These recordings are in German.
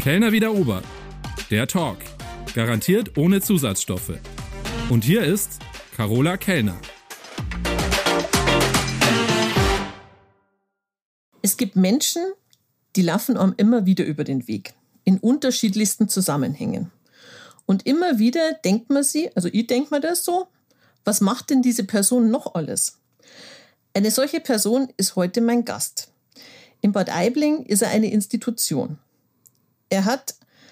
Kellner wie der Ober. Der Talk. Garantiert ohne Zusatzstoffe. Und hier ist Carola Kellner. Es gibt Menschen, die laufen einem immer wieder über den Weg. In unterschiedlichsten Zusammenhängen. Und immer wieder denkt man sich, also ich denke mir das so, was macht denn diese Person noch alles? Eine solche Person ist heute mein Gast. In Bad Aibling ist er eine Institution. Er hat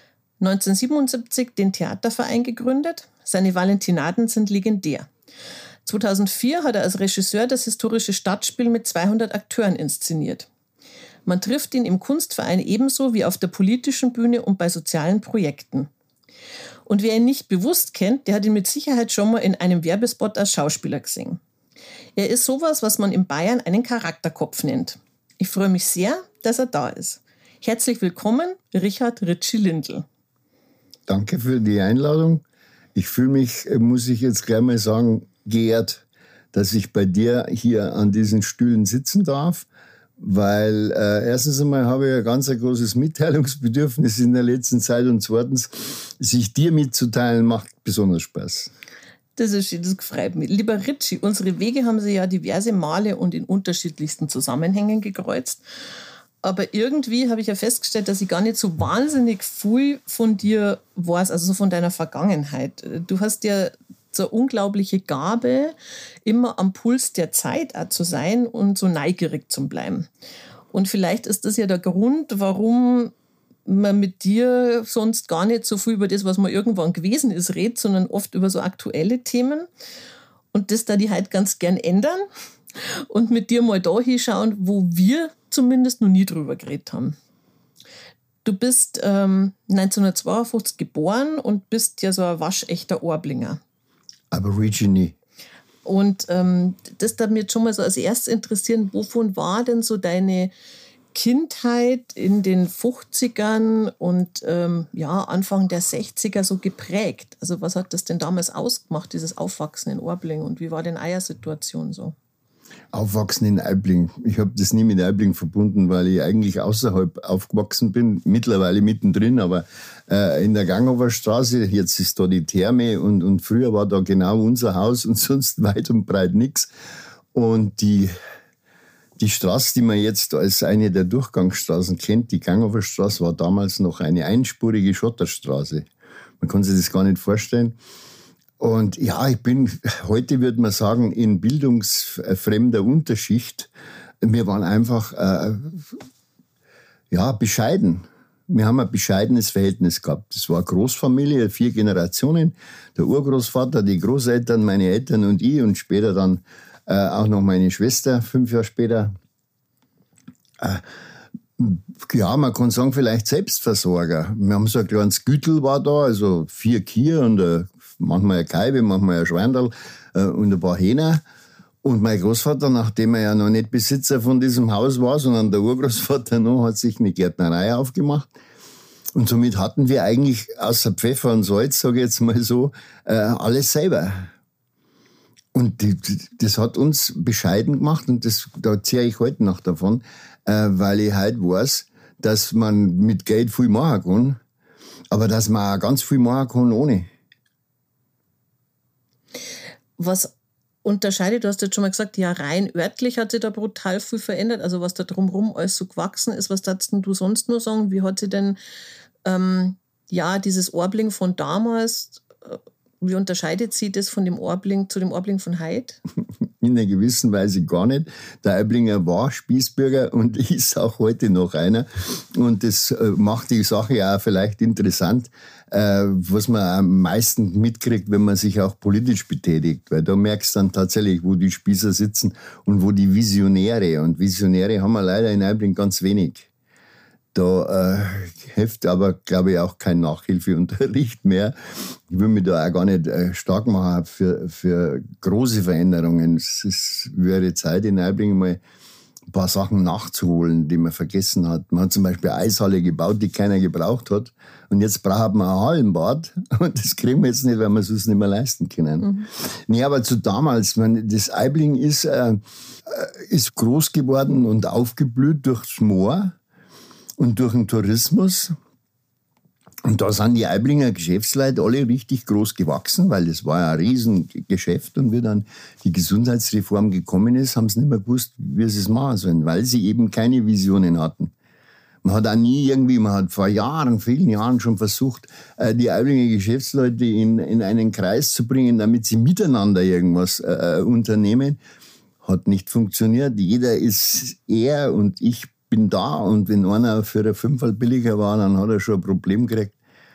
1977 den Theaterverein gegründet. Seine Valentinaden sind legendär. 2004 hat er als Regisseur das historische Stadtspiel mit 200 Akteuren inszeniert. Man trifft ihn im Kunstverein ebenso wie auf der politischen Bühne und bei sozialen Projekten. Und wer ihn nicht bewusst kennt, der hat ihn mit Sicherheit schon mal in einem Werbespot als Schauspieler gesehen. Er ist sowas, was man in Bayern einen Charakterkopf nennt. Ich freue mich sehr, dass er da ist. Herzlich willkommen, Richard Ritchie Lindl. Danke für die Einladung. Ich fühle mich, muss ich jetzt gleich mal sagen, geehrt, dass ich bei dir hier an diesen Stühlen sitzen darf, weil erstens einmal habe ich ein ganz großes Mitteilungsbedürfnis in der letzten Zeit und zweitens, sich dir mitzuteilen, macht besonders Spaß. Das ist schön, das freut mich. Lieber Ritchie, unsere Wege haben sich ja diverse Male und in unterschiedlichsten Zusammenhängen gekreuzt. Aber irgendwie habe ich ja festgestellt, dass ich gar nicht so wahnsinnig viel von dir weiß, also so von deiner Vergangenheit. Du hast ja so eine unglaubliche Gabe, immer am Puls der Zeit auch zu sein und so neugierig zu bleiben. Und vielleicht ist das ja der Grund, warum man mit dir sonst gar nicht so viel über das, was man irgendwann gewesen ist, redet, sondern oft über so aktuelle Themen. Und das da die halt ganz gern ändern und mit dir mal da hinschauen, wo wir zumindest noch nie drüber geredet haben. Du bist 1952 geboren und bist ja so ein waschechter Orblinger. Aborigine. Und das darf mich jetzt schon mal so als erstes interessieren, wovon war denn so deine Kindheit in den 50ern und Anfang der 60er so geprägt? Also was hat das denn damals ausgemacht, dieses Aufwachsen in Orbling, und wie war denn eure Situation so? Aufwachsen in Aibling. Ich habe das nie mit Aibling verbunden, weil ich eigentlich außerhalb aufgewachsen bin, mittlerweile mittendrin, aber in der Ganghofer Straße, jetzt ist da die Therme und früher war da genau unser Haus und sonst weit und breit nichts. Und die Straße, die man jetzt als eine der Durchgangsstraßen kennt, die Ganghofer Straße, war damals noch eine einspurige Schotterstraße. Man kann sich das gar nicht vorstellen. Und ja, ich bin, heute würde man sagen, in bildungsfremder Unterschicht. Wir waren einfach, bescheiden. Wir haben ein bescheidenes Verhältnis gehabt. Das war eine Großfamilie, 4 Generationen. Der Urgroßvater, die Großeltern, meine Eltern und ich und später dann auch noch meine Schwester, 5 Jahre später. Man kann sagen, vielleicht Selbstversorger. Wir haben so ein kleines Gütel war da, also 4 Kühe und manchmal eine Kaibe, manchmal ein Schweindel und ein paar Hähner. Und mein Großvater, nachdem er ja noch nicht Besitzer von diesem Haus war, sondern der Urgroßvater noch, hat sich eine Gärtnerei aufgemacht. Und somit hatten wir eigentlich außer Pfeffer und Salz, sage ich jetzt mal so, alles selber. Und das hat uns bescheiden gemacht und da zehre ich heute noch davon, weil ich halt weiß, dass man mit Geld viel machen kann, aber dass man auch ganz viel machen kann ohne. Was unterscheidet, du hast jetzt schon mal gesagt, ja, rein örtlich hat sich da brutal viel verändert, also was da drumherum alles so gewachsen ist. Was darfst du sonst nur sagen? Wie hat sich denn dieses Orbling von damals, wie unterscheidet sich das von dem Orbling zu dem Orbling von heute? In einer gewissen Weise gar nicht. Der Aiblinger war Spießbürger und ist auch heute noch einer. Und das macht die Sache ja auch vielleicht interessant, was man am meisten mitkriegt, wenn man sich auch politisch betätigt. Weil da merkst du dann tatsächlich, wo die Spießer sitzen und wo die Visionäre. Und Visionäre haben wir leider in Aibling ganz wenig. Da hilft aber, glaube ich, auch kein Nachhilfeunterricht mehr. Ich will mich da auch gar nicht stark machen für große Veränderungen. Es wäre Zeit, in Aibling mal ein paar Sachen nachzuholen, die man vergessen hat. Man hat zum Beispiel eine Eishalle gebaut, die keiner gebraucht hat. Und jetzt braucht man ein Hallenbad. Und das kriegen wir jetzt nicht, weil wir es uns nicht mehr leisten können. Mhm. Nee, aber zu damals, das Aibling ist groß geworden und aufgeblüht durchs Moor und durch den Tourismus. Und da sind die Aiblinger Geschäftsleute alle richtig groß gewachsen, weil das war ja ein Riesengeschäft. Und wie dann die Gesundheitsreform gekommen ist, haben sie nicht mehr gewusst, wie sie es machen sollen, weil sie eben keine Visionen hatten. Man hat auch nie irgendwie, man hat vor Jahren, vielen Jahren schon versucht, die Aiblinger Geschäftsleute in einen Kreis zu bringen, damit sie miteinander irgendwas unternehmen. Hat nicht funktioniert. Jeder ist er und ich bin da. Und wenn einer für ein Fünferl billiger war, dann hat er schon ein Problem gekriegt.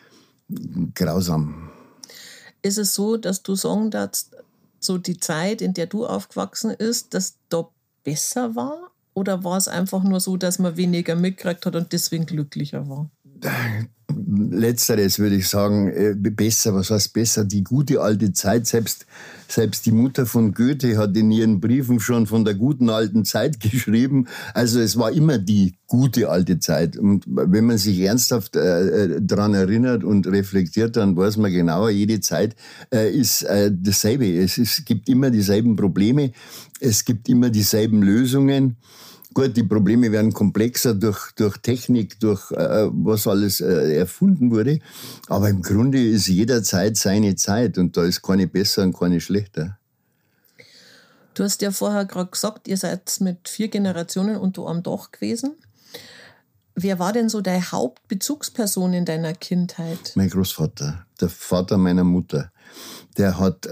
Grausam. Ist es so, dass du sagen darfst, so die Zeit, in der du aufgewachsen bist, dass da besser war? Oder war es einfach nur so, dass man weniger mitgekriegt hat und deswegen glücklicher war? Letzteres würde ich sagen, besser. Was heißt besser? Die gute alte Zeit. Selbst die Mutter von Goethe hat in ihren Briefen schon von der guten alten Zeit geschrieben. Also es war immer die gute alte Zeit. Und wenn man sich ernsthaft daran erinnert und reflektiert, dann weiß man genauer, jede Zeit ist dasselbe. Es gibt immer dieselben Probleme. Es gibt immer dieselben Lösungen. Gut, die Probleme werden komplexer durch Technik, durch was alles erfunden wurde. Aber im Grunde ist jederzeit seine Zeit und da ist keine besser und keine schlechter. Du hast ja vorher gerade gesagt, ihr seid mit 4 Generationen unter einem Dach gewesen. Wer war denn so deine Hauptbezugsperson in deiner Kindheit? Mein Großvater, der Vater meiner Mutter. Der hat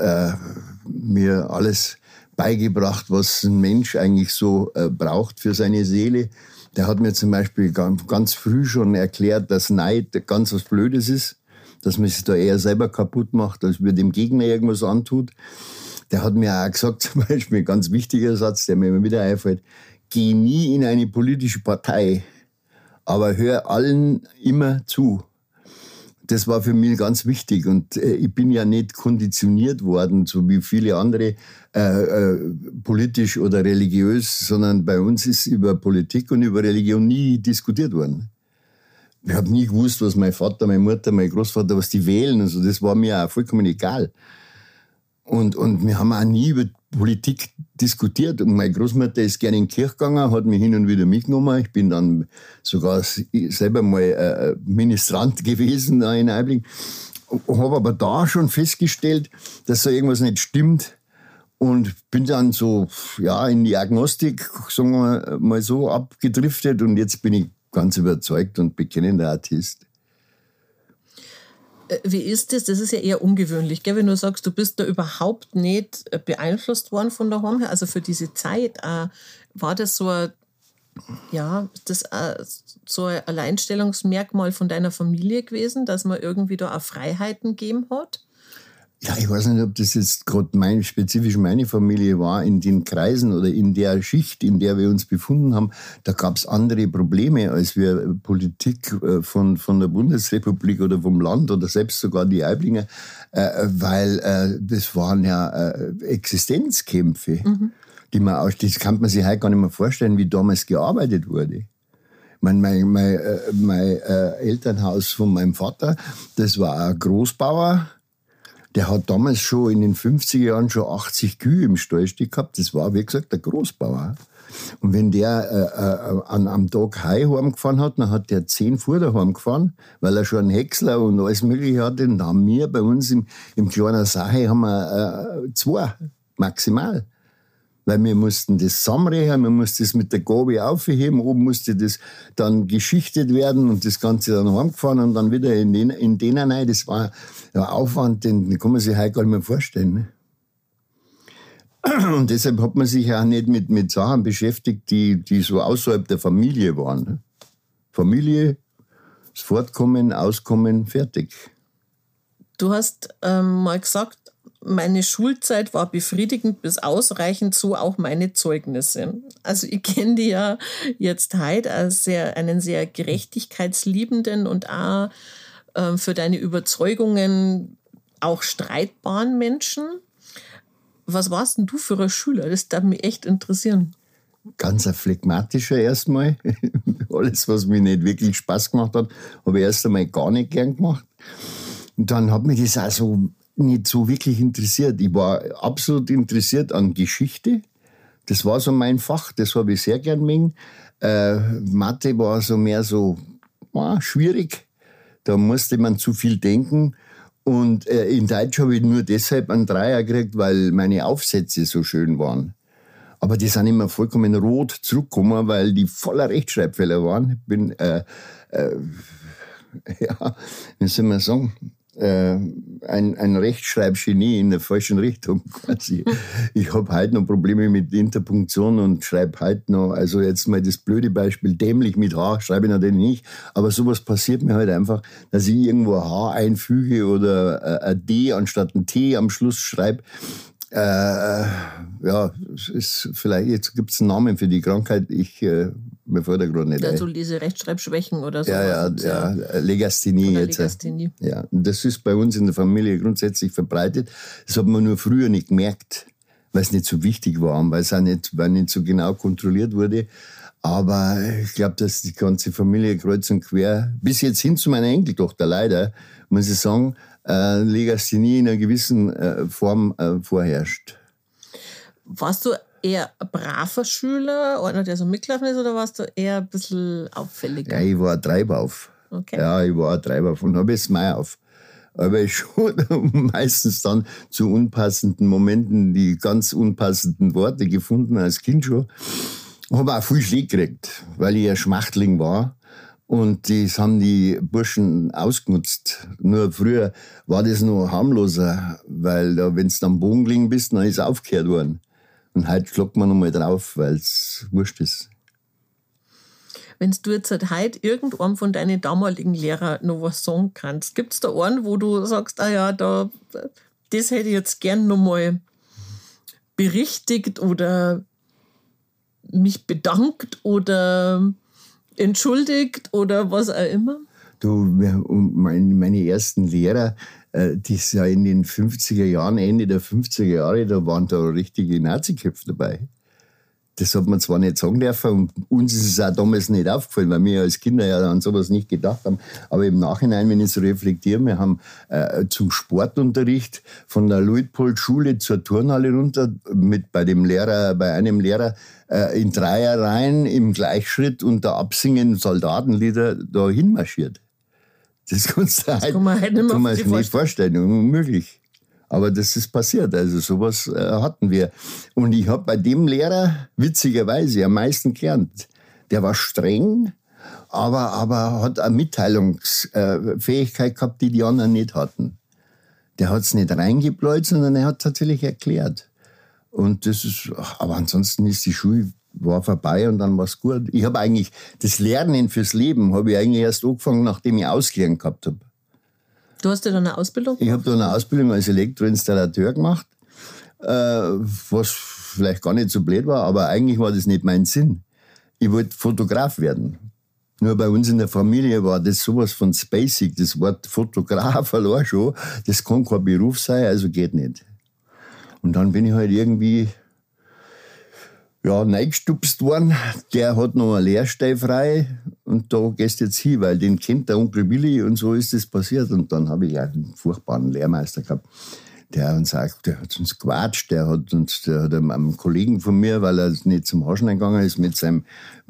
mir alles beigebracht, was ein Mensch eigentlich so braucht für seine Seele. Der hat mir zum Beispiel ganz früh schon erklärt, dass Neid ganz was Blödes ist, dass man sich da eher selber kaputt macht, als wir dem Gegner irgendwas antut. Der hat mir auch gesagt, zum Beispiel ein ganz wichtiger Satz, der mir immer wieder einfällt, geh nie in eine politische Partei, aber hör allen immer zu. Das war für mich ganz wichtig und ich bin ja nicht konditioniert worden, so wie viele andere, politisch oder religiös, sondern bei uns ist über Politik und über Religion nie diskutiert worden. Ich habe nie gewusst, was mein Vater, meine Mutter, mein Großvater, was die wählen und so. Das war mir auch vollkommen egal. Und wir haben auch nie über Politik diskutiert. Und meine Großmutter ist gerne in die Kirche gegangen, hat mich hin und wieder mitgenommen. Ich bin dann sogar selber mal Ministrant gewesen in Aibling. Habe aber da schon festgestellt, dass da irgendwas nicht stimmt. Und bin dann so in die Agnostik, sagen wir mal so, abgedriftet. Und jetzt bin ich ganz überzeugt und bekennender Atheist. Wie ist das? Das ist ja eher ungewöhnlich, gell? Wenn du sagst, du bist da überhaupt nicht beeinflusst worden von daheim her. Also für diese Zeit war das so ein, so ein Alleinstellungsmerkmal von deiner Familie gewesen, dass man irgendwie da auch Freiheiten gegeben hat? Ja, ich weiß nicht, ob das jetzt gerade spezifisch meine Familie war. In den Kreisen oder in der Schicht, in der wir uns befunden haben, da gab es andere Probleme, als wir Politik von der Bundesrepublik oder vom Land oder selbst sogar die Aiblinger, weil das waren ja Existenzkämpfe, das kann man sich heute gar nicht mehr vorstellen, wie damals gearbeitet wurde. Mein Elternhaus von meinem Vater, das war ein Großbauer. Der hat damals schon in den 50er Jahren schon 80 Kühe im Stall stehen gehabt. Das war, wie gesagt, der Großbauer. Und wenn der am Tag heimgefahren hat, dann hat der 10 Fuhr daheim gefahren, weil er schon einen Häcksler und alles Mögliche hatte. Und dann haben wir bei uns im kleinen Sache haben wir 2 maximal. Weil wir mussten das zusammenrechnen, wir mussten das mit der Gabel aufheben, oben musste das dann geschichtet werden und das Ganze dann heimgefahren und dann wieder in denen rein. Das war ein Aufwand, den kann man sich heute gar nicht mehr vorstellen. Ne? Und deshalb hat man sich auch nicht mit Sachen beschäftigt, die so außerhalb der Familie waren. Ne? Familie, das Fortkommen, Auskommen, fertig. Du hast mal gesagt, meine Schulzeit war befriedigend bis ausreichend, so auch meine Zeugnisse. Also ich kenne die ja jetzt heute als einen sehr gerechtigkeitsliebenden und auch für deine Überzeugungen auch streitbaren Menschen. Was warst denn du für ein Schüler? Das darf mich echt interessieren. Ganz ein phlegmatischer erstmal. Alles, was mir nicht wirklich Spaß gemacht hat, habe ich erst einmal gar nicht gern gemacht. Und dann hat mich das auch so nicht so wirklich interessiert. Ich war absolut interessiert an Geschichte. Das war so mein Fach, das habe ich sehr gern mögen. Mathe war so mehr so schwierig. Da musste man zu viel denken. Und in Deutsch habe ich nur deshalb einen Dreier gekriegt, weil meine Aufsätze so schön waren. Aber die sind immer vollkommen rot zurückgekommen, weil die voller Rechtschreibfehler waren. Ich bin, wie soll man sagen, ein Rechtschreibgenie in der falschen Richtung quasi. Ich habe heute noch Probleme mit Interpunktion und schreibe heute noch, also jetzt mal das blöde Beispiel, dämlich mit H, schreibe ich natürlich nicht, aber sowas passiert mir halt einfach, dass ich irgendwo ein H einfüge oder ein D anstatt ein T am Schluss schreibe. Ja, ist vielleicht, jetzt gibt es einen Namen für die Krankheit, mir fällt der gerade nicht ein. Also diese Rechtschreibschwächen oder so. Ja, Legasthenie oder jetzt. Legasthenie. Ja, und das ist bei uns in der Familie grundsätzlich verbreitet. Das hat man nur früher nicht gemerkt, weil es nicht so wichtig war und weil es auch nicht so genau kontrolliert wurde. Aber ich glaube, dass die ganze Familie kreuz und quer, bis jetzt hin zu meiner Enkeltochter leider, muss ich sagen, Legasthenie in einer gewissen Form vorherrscht. Warst du eher ein braver Schüler, einer, der so mitgelaufen ist, oder warst du eher ein bisschen auffälliger? Ja, ich war ein Treibauf. Okay. Ja, ich war ein Treibauf und habe jetzt Mai auf. Aber ich schon meistens dann zu unpassenden Momenten die ganz unpassenden Worte gefunden, als Kind schon. Habe auch viel Schläge gekriegt, weil ich ein Schmachtling war. Und das haben die Burschen ausgenutzt. Nur früher war das noch harmloser, weil da, wenn du am Boden gelegen bist, dann ist es aufgehört worden. Und heute klopft man nochmal drauf, weil es wurscht ist. Wenn du jetzt halt heute irgendwann von deinen damaligen Lehrern noch was sagen kannst, gibt es da einen, wo du sagst, das hätte ich jetzt gern nochmal berichtigt oder mich bedankt oder entschuldigt oder was auch immer? Du, meine ersten Lehrer, die ist ja in den 50er Jahren, Ende der 50er Jahre, da waren da richtige Nazi-Köpfe dabei. Das hat man zwar nicht sagen dürfen und uns ist es auch damals nicht aufgefallen, weil wir als Kinder ja an sowas nicht gedacht haben. Aber im Nachhinein, wenn ich so reflektiere, wir haben zum Sportunterricht von der Luitpold-Schule zur Turnhalle runter bei einem Lehrer in Dreierreihen im Gleichschritt unter Absingen Soldatenlieder da hinmarschiert. Das kannst du kann man heute nicht vorstellen, unmöglich. Aber das ist passiert, also sowas hatten wir. Und ich habe bei dem Lehrer witzigerweise am meisten gelernt. Der war streng, aber hat eine Mitteilungsfähigkeit gehabt, die anderen nicht hatten. Der hat es nicht reingebläut, sondern er hat tatsächlich erklärt. Und das ist, aber ansonsten ist die Schule war vorbei und dann war es gut. Ich habe eigentlich das Lernen fürs Leben habe ich eigentlich erst angefangen, nachdem ich ausgelernt gehabt habe. Du hast ja dann eine Ausbildung gemacht? Ich habe da eine Ausbildung als Elektroinstallateur gemacht, was vielleicht gar nicht so blöd war, aber eigentlich war das nicht mein Sinn. Ich wollte Fotograf werden. Nur bei uns in der Familie war das sowas von spacig, das Wort Fotograf allein schon, das kann kein Beruf sein, also geht nicht. Und dann bin ich halt irgendwie reingestupst worden. Der hat noch eine Lehrstelle frei und da gehst du jetzt hin, weil den kennt der Onkel Willi und so ist das passiert. Und dann habe ich einen furchtbaren Lehrmeister gehabt, der uns sagt, der hat uns gequatscht, der hat einem Kollegen von mir, weil er nicht zum Haschen gegangen ist, mit seinem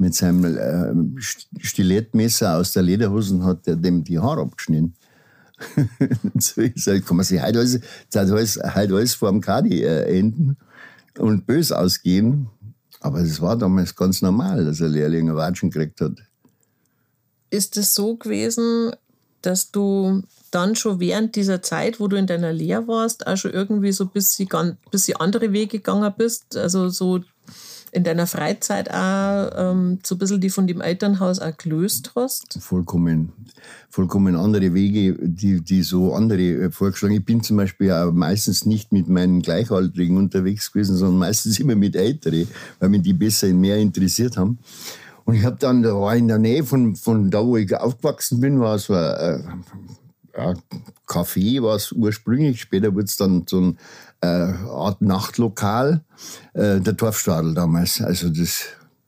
Stilettmesser aus der Lederhose und hat dem die Haare abgeschnitten. So ist halt, kann man sich heute alles vor dem Kadi enden und böse ausgehen. Aber es war damals ganz normal, dass ein Lehrling einen Watschen gekriegt hat. Ist es so gewesen, dass du dann schon während dieser Zeit, wo du in deiner Lehre warst, auch schon irgendwie so ein bisschen andere Wege gegangen bist? Also so in deiner Freizeit auch so ein bisschen die von dem Elternhaus auch gelöst hast? Vollkommen andere Wege, die so andere vorgeschlagen. Ich bin zum Beispiel auch meistens nicht mit meinen Gleichaltrigen unterwegs gewesen, sondern meistens immer mit Älteren, weil mich die besser mehr interessiert haben. Und ich habe dann, da war in der Nähe von da, wo ich aufgewachsen bin, war so ein Café, war es ursprünglich. Später wurde es dann so eine Art Nachtlokal, der Dorfstadel damals. Also das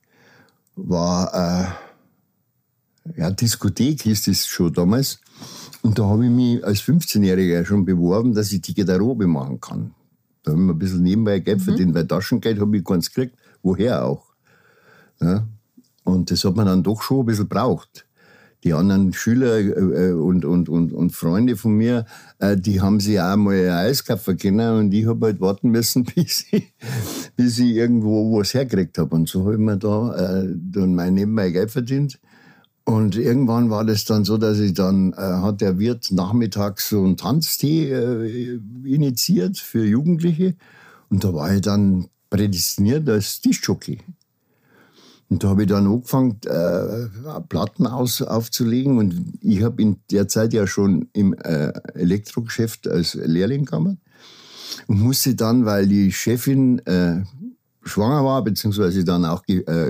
war Diskothek hieß das schon damals. Und da habe ich mich als 15-Jähriger schon beworben, dass ich die Garderobe machen kann. Da habe ich mir ein bisschen nebenbei Geld verdient, weil Taschengeld habe ich keins gekriegt. Woher auch? Ja. Und das hat man dann doch schon ein bisschen braucht. Die anderen Schüler und Freunde von mir, die haben sich auch mal ein Eis kaufen können und ich habe halt warten müssen, bis ich irgendwo was hergekriegt habe. Und so habe ich mir da dann nebenbei Geld verdient. Und irgendwann war das dann so, dass ich dann, hat der Wirt nachmittags so einen Tanztee initiiert für Jugendliche. Und da war ich dann prädestiniert als Tischjockey. Und da habe ich dann angefangen, Platten aufzulegen. Und ich habe in der Zeit ja schon im Elektrogeschäft als Lehrling gearbeitet. Und musste dann, weil die Chefin schwanger war, beziehungsweise dann auch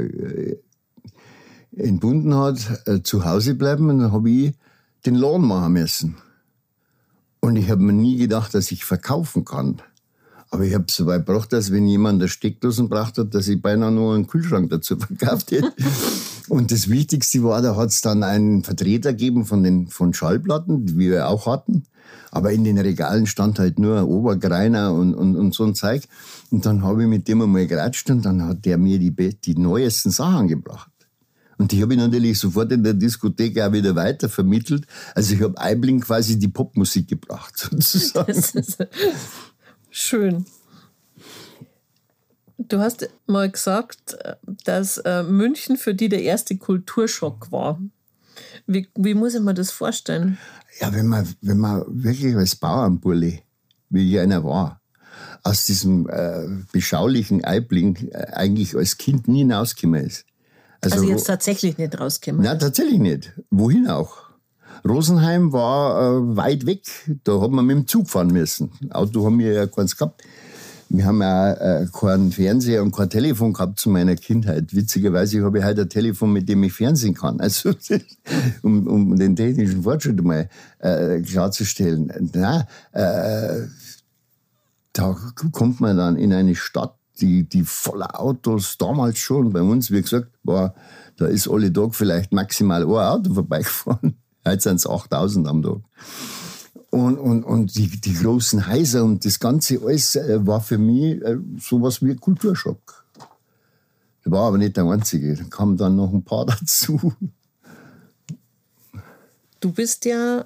entbunden hat, zu Hause bleiben. Und dann habe ich den Laden machen müssen. Und ich habe mir nie gedacht, dass ich verkaufen kann. Aber ich habe es so weit gebracht, dass wenn jemand eine Steckdosen gebracht hat, dass ich beinahe nur einen Kühlschrank dazu verkauft hätte. Und das Wichtigste war, da hat es dann einen Vertreter gegeben von Schallplatten, die wir auch hatten. Aber in den Regalen stand halt nur Obergreiner und so ein Zeug. Und dann habe ich mit dem einmal geratscht und dann hat der mir die neuesten Sachen gebracht. Und die habe ich natürlich sofort in der Diskothek auch wieder weiter vermittelt. Also ich habe Aibling quasi die Popmusik gebracht, sozusagen. Das ist schön. Du hast mal gesagt, dass München für dich der erste Kulturschock war. Wie muss ich mir das vorstellen? Ja, wenn man wirklich als Bauernburli, wie ich einer war, aus diesem beschaulichen Aibling eigentlich als Kind nie hinausgekommen ist. Also jetzt tatsächlich nicht rausgekommen? Nein, tatsächlich nicht. Wohin auch? Rosenheim war weit weg. Da hat man mit dem Zug fahren müssen. Auto haben wir ja keins gehabt. Wir haben ja keinen Fernseher und kein Telefon gehabt zu meiner Kindheit. Witzigerweise habe ich heute ein Telefon, mit dem ich fernsehen kann. Also, um den technischen Fortschritt mal klarzustellen. Da kommt man dann in eine Stadt, die voller Autos, damals schon bei uns, wie gesagt, da ist alle Tag vielleicht maximal ein Auto vorbeigefahren. Heute sind es 8000 am Tag. Und die großen Häuser und das Ganze alles war für mich sowas wie ein Kulturschock. Das war aber nicht der einzige, da kamen dann noch ein paar dazu. Du bist ja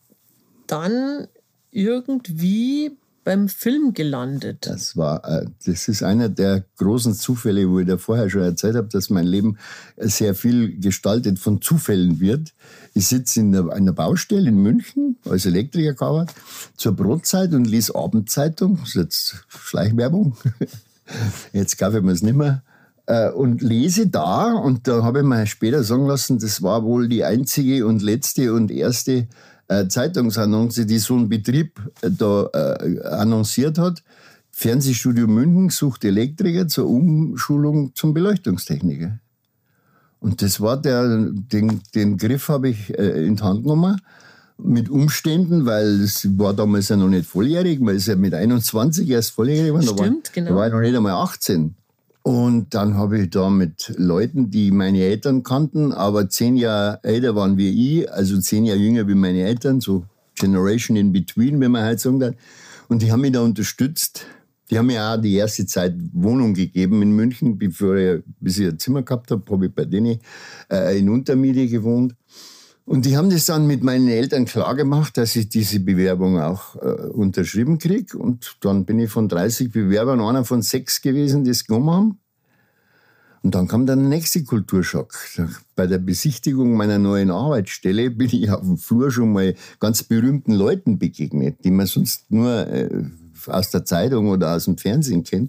dann irgendwie beim Film gelandet. Das ist einer der großen Zufälle, wo ich da vorher schon erzählt habe, dass mein Leben sehr viel gestaltet von Zufällen wird. Ich sitze in einer Baustelle in München als Elektriker gearbeitet, zur Brotzeit und lese Abendzeitung. Das ist jetzt Schleichwerbung. Jetzt kaufe ich mir es nicht mehr. Und lese da, und da habe ich mir später sagen lassen, das war wohl die einzige und letzte und erste Zeitungsannonce, die so ein Betrieb da annonciert hat. Fernsehstudio München sucht Elektriker zur Umschulung zum Beleuchtungstechniker. Und das war den Griff habe ich in die Hand genommen, mit Umständen, weil es war damals ja noch nicht volljährig, man ist ja mit 21 erst volljährig geworden. Stimmt, genau. Da war ich noch nicht einmal 18. Und dann habe ich da mit Leuten, die meine Eltern kannten, aber 10 Jahre älter waren wie ich, also 10 Jahre jünger wie meine Eltern, so Generation in between, wie man halt sagen kann. Und die haben mich da unterstützt. Die haben mir auch die erste Zeit Wohnung gegeben in München, bis ich ein Zimmer gehabt habe ich bei denen in Untermiete gewohnt. Und die haben das dann mit meinen Eltern klar gemacht, dass ich diese Bewerbung auch unterschrieben kriege. Und dann bin ich von 30 Bewerbern einer von 6 gewesen, die es genommen haben. Und dann kam der nächste Kulturschock. Bei der Besichtigung meiner neuen Arbeitsstelle bin ich auf dem Flur schon mal ganz berühmten Leuten begegnet, die man sonst nur aus der Zeitung oder aus dem Fernsehen kennt.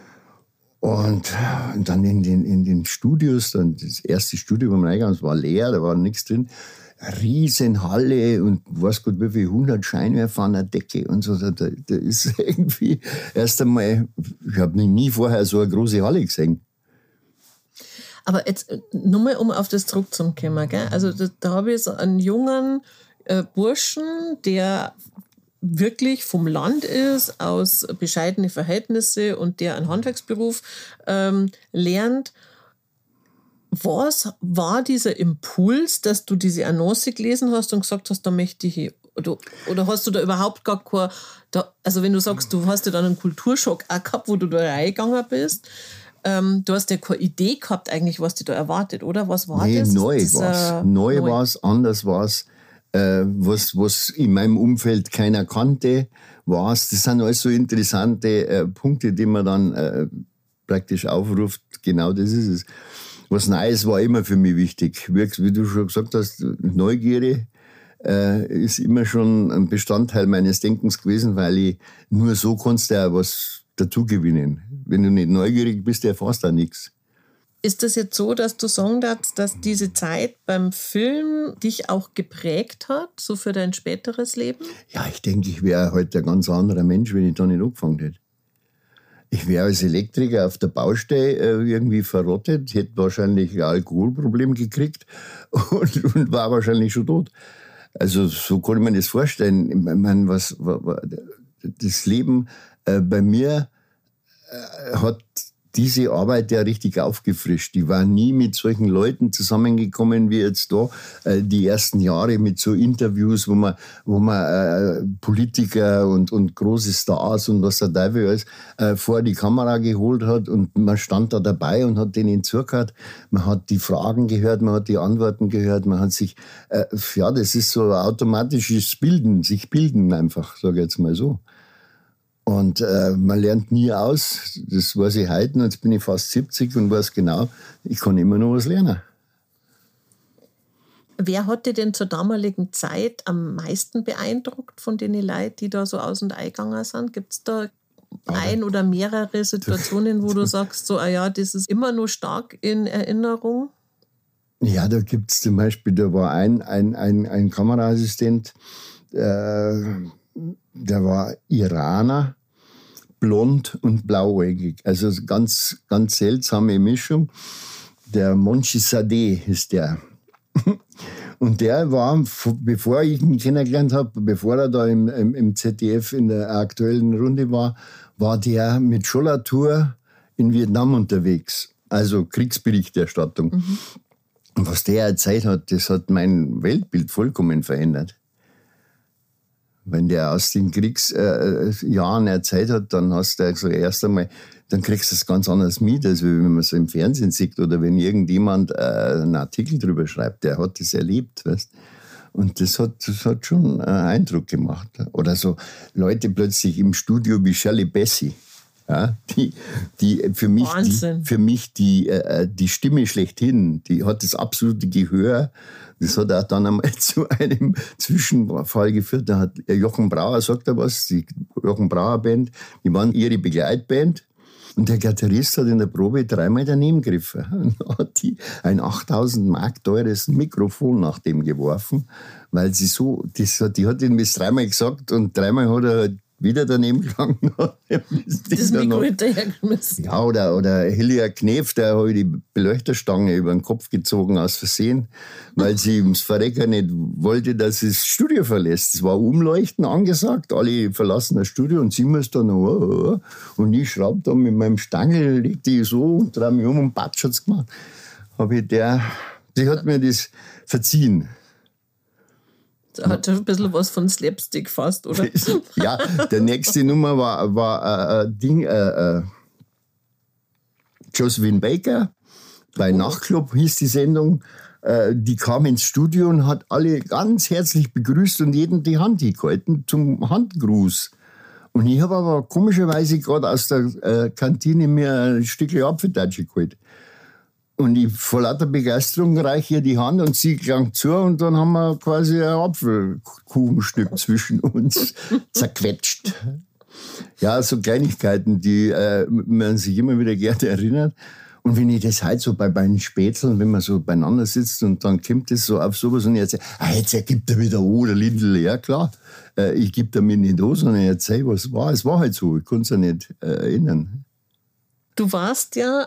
Und dann in den Studios, dann das erste Studio beim Reingang, das war leer, da war nichts drin. Riesenhalle und weiß Gott wie viel 100 Scheinwerfer an der Decke und so. Da ist irgendwie erst einmal, ich habe nie vorher so eine große Halle gesehen. Aber jetzt nur mal, um auf das zurückzukommen, gell? Also da habe ich so einen jungen Burschen, der wirklich vom Land ist, aus bescheidenen Verhältnissen und der einen Handwerksberuf lernt. Was war dieser Impuls, dass du diese Annonce gelesen hast und gesagt hast, da möchte ich hin? Oder hast du da überhaupt gar also wenn du sagst, du hast ja dann einen Kulturschock auch gehabt, wo du da reingegangen bist, Du hast ja keine Idee gehabt eigentlich, was dich da erwartet, oder? Was war nee, das? Neu war es, anders war es. Was in meinem Umfeld keiner kannte, war es. Das sind alles so interessante Punkte, die man dann praktisch aufruft. Genau das ist es. Was Neues war immer für mich wichtig. Wie du schon gesagt hast, Neugierde ist immer schon ein Bestandteil meines Denkens gewesen, weil ich nur so kannst du ja was dazu gewinnen. Wenn du nicht neugierig bist, erfährst du auch nichts. Ist das jetzt so, dass du sagen darfst, dass diese Zeit beim Film dich auch geprägt hat, so für dein späteres Leben? Ja, ich denke, ich wäre heute ein ganz anderer Mensch, wenn ich da nicht angefangen hätte. Ich wäre als Elektriker auf der Baustelle irgendwie verrottet, hätte wahrscheinlich ein Alkoholproblem gekriegt und war wahrscheinlich schon tot. Also so kann ich mir das vorstellen. Ich meine, das Leben bei mir hat diese Arbeit ja richtig aufgefrischt. Ich war nie mit solchen Leuten zusammengekommen wie jetzt da. Die ersten Jahre mit so Interviews, wo man Politiker und große Stars und was der Teufel alles vor die Kamera geholt hat und man stand da dabei und hat denen zugehört. Man hat die Fragen gehört, man hat die Antworten gehört, man hat sich, das ist so automatisches Bilden, sich bilden einfach, sage ich jetzt mal so. Und man lernt nie aus, das weiß ich heute, und jetzt bin ich fast 70 und weiß genau, ich kann immer noch was lernen. Wer hat dich denn zur damaligen Zeit am meisten beeindruckt von den Leuten, die da so aus und eingegangen sind? Gibt es da ein oder mehrere Situationen, wo du sagst, so, das ist immer nur stark in Erinnerung? Ja, da gibt es zum Beispiel, da war ein Kameraassistent, der war Iraner, blond und blauäugig. Also ganz, ganz seltsame Mischung. Der Monchi Sadeh ist der. Und der war, bevor ich ihn kennengelernt habe, bevor er da im ZDF in der aktuellen Runde war der mit Schollatur in Vietnam unterwegs. Also Kriegsberichterstattung. Mhm. Und was der erzählt hat, das hat mein Weltbild vollkommen verändert. Wenn der aus den Kriegsjahren erzählt hat, dann hast du also erst einmal, dann kriegst du es ganz anders mit, als wenn man es im Fernsehen sieht oder wenn irgendjemand einen Artikel drüber schreibt, der hat das erlebt, weißt? Und das hat schon einen Eindruck gemacht. Oder so Leute plötzlich im Studio wie Shirley Bassey, ja, die für mich die Stimme schlechthin, die hat das absolute Gehör. Das hat auch dann einmal zu einem Zwischenfall geführt. Da hat Jochen Brauer, sagt er was, die Jochen Brauer Band, die waren ihre Begleitband. Und der Gitarrist hat in der Probe 3-mal daneben gegriffen. Und hat die ein 8.000 Mark teures Mikrofon nach dem geworfen, weil sie so, die hat ihm das 3-mal gesagt und 3-mal hat er halt wieder daneben gegangen. Das Mikro hinterhergeschmissen. Ja, oder Hilja Knef, der hat die Beleuchterstange über den Kopf gezogen aus Versehen, weil sie ums Verrecker nicht wollte, dass sie das Studio verlässt. Es war Umleuchten angesagt, alle verlassen das Studio und sie muss dann noch, und ich schraube da mit meinem Stangel, leg die so und drehe mich um und patsch hat's gemacht. Die hat mir das verziehen. Das hat schon ein bisschen was von Slapstick fast, oder? Ja, der nächste Nummer war Josephine Baker, bei Nachtclub hieß die Sendung. Die kam ins Studio und hat alle ganz herzlich begrüßt und jedem die Hand gehalten zum Handgruß. Und ich habe aber komischerweise gerade aus der Kantine mir ein Stückchen Apfeltatsche geholt. Und ich vor lauter Begeisterung reiche ihr die Hand und sie klang zu und dann haben wir quasi ein Apfelkuchenstück zwischen uns zerquetscht. Ja, so Kleinigkeiten, die man sich immer wieder gerne erinnert. Und wenn ich das halt so bei meinen Spätzeln, wenn man so beieinander sitzt und dann kommt das so auf sowas und ich erzähle, jetzt ergibt er wieder der Lindl. Ja klar, ich gebe damit nicht an, sondern ich erzähle, was war. Es war halt so, ich konnte es ja nicht erinnern. Du warst ja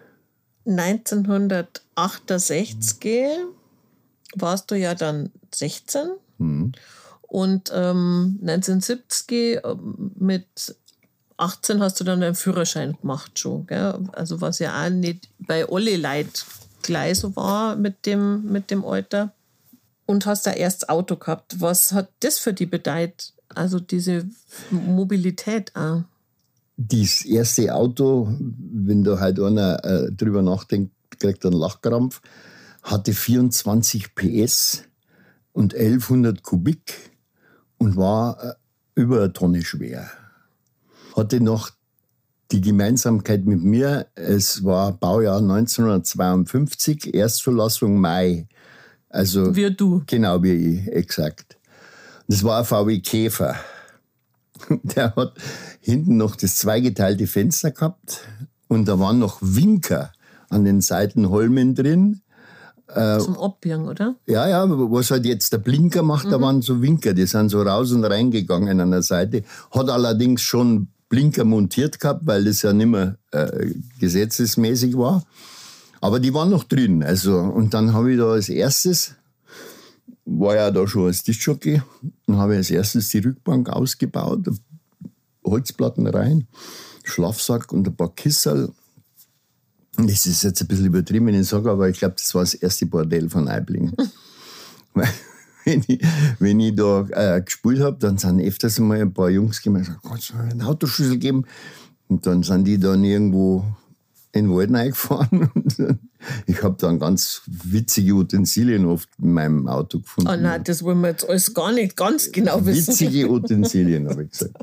1968 warst du ja dann 16 und 1970 mit 18 hast du dann deinen Führerschein gemacht schon, gell? Also was ja auch nicht bei alle Leuten gleich so war mit dem Alter, und hast da erst das Auto gehabt. Was hat das für dich bedeutet? Also diese Mobilität auch? das erste Auto, wenn da halt einer drüber nachdenkt, kriegt er einen Lachkrampf, hatte 24 PS und 1100 Kubik und war über eine Tonne schwer. Hatte noch die Gemeinsamkeit mit mir, es war Baujahr 1952, Erstzulassung Mai. Also, wie du. Genau, wie ich, exakt. Das war ein VW Käfer. Der hat hinten noch das zweigeteilte Fenster gehabt und da waren noch Winker an den Seitenholmen drin. Zum Abbiegen, oder? Ja, was halt jetzt der Blinker macht, da waren so Winker, die sind so raus und reingegangen an der Seite. Hat allerdings schon Blinker montiert gehabt, weil das ja nicht mehr gesetzesmäßig war. Aber die waren noch drin. Also, und dann habe ich da als erstes, war ja da schon als Diskjockey, dann habe ich als erstes die Rückbank ausgebaut, Holzplatten rein, Schlafsack und ein paar Kisserl. Das ist jetzt ein bisschen übertrieben, wenn ich sage, aber ich glaube, das war das erste Bordell von Aibling. Weil, wenn ich da gespielt habe, dann sind öfters mal ein paar Jungs gekommen und gesagt, kannst du mir einen Autoschlüssel geben? Und dann sind die dann irgendwo in den Wald reingefahren. Und ich habe dann ganz witzige Utensilien oft in meinem Auto gefunden. Oh nein, das wollen wir jetzt alles gar nicht ganz genau wissen. Witzige Utensilien, habe ich gesagt.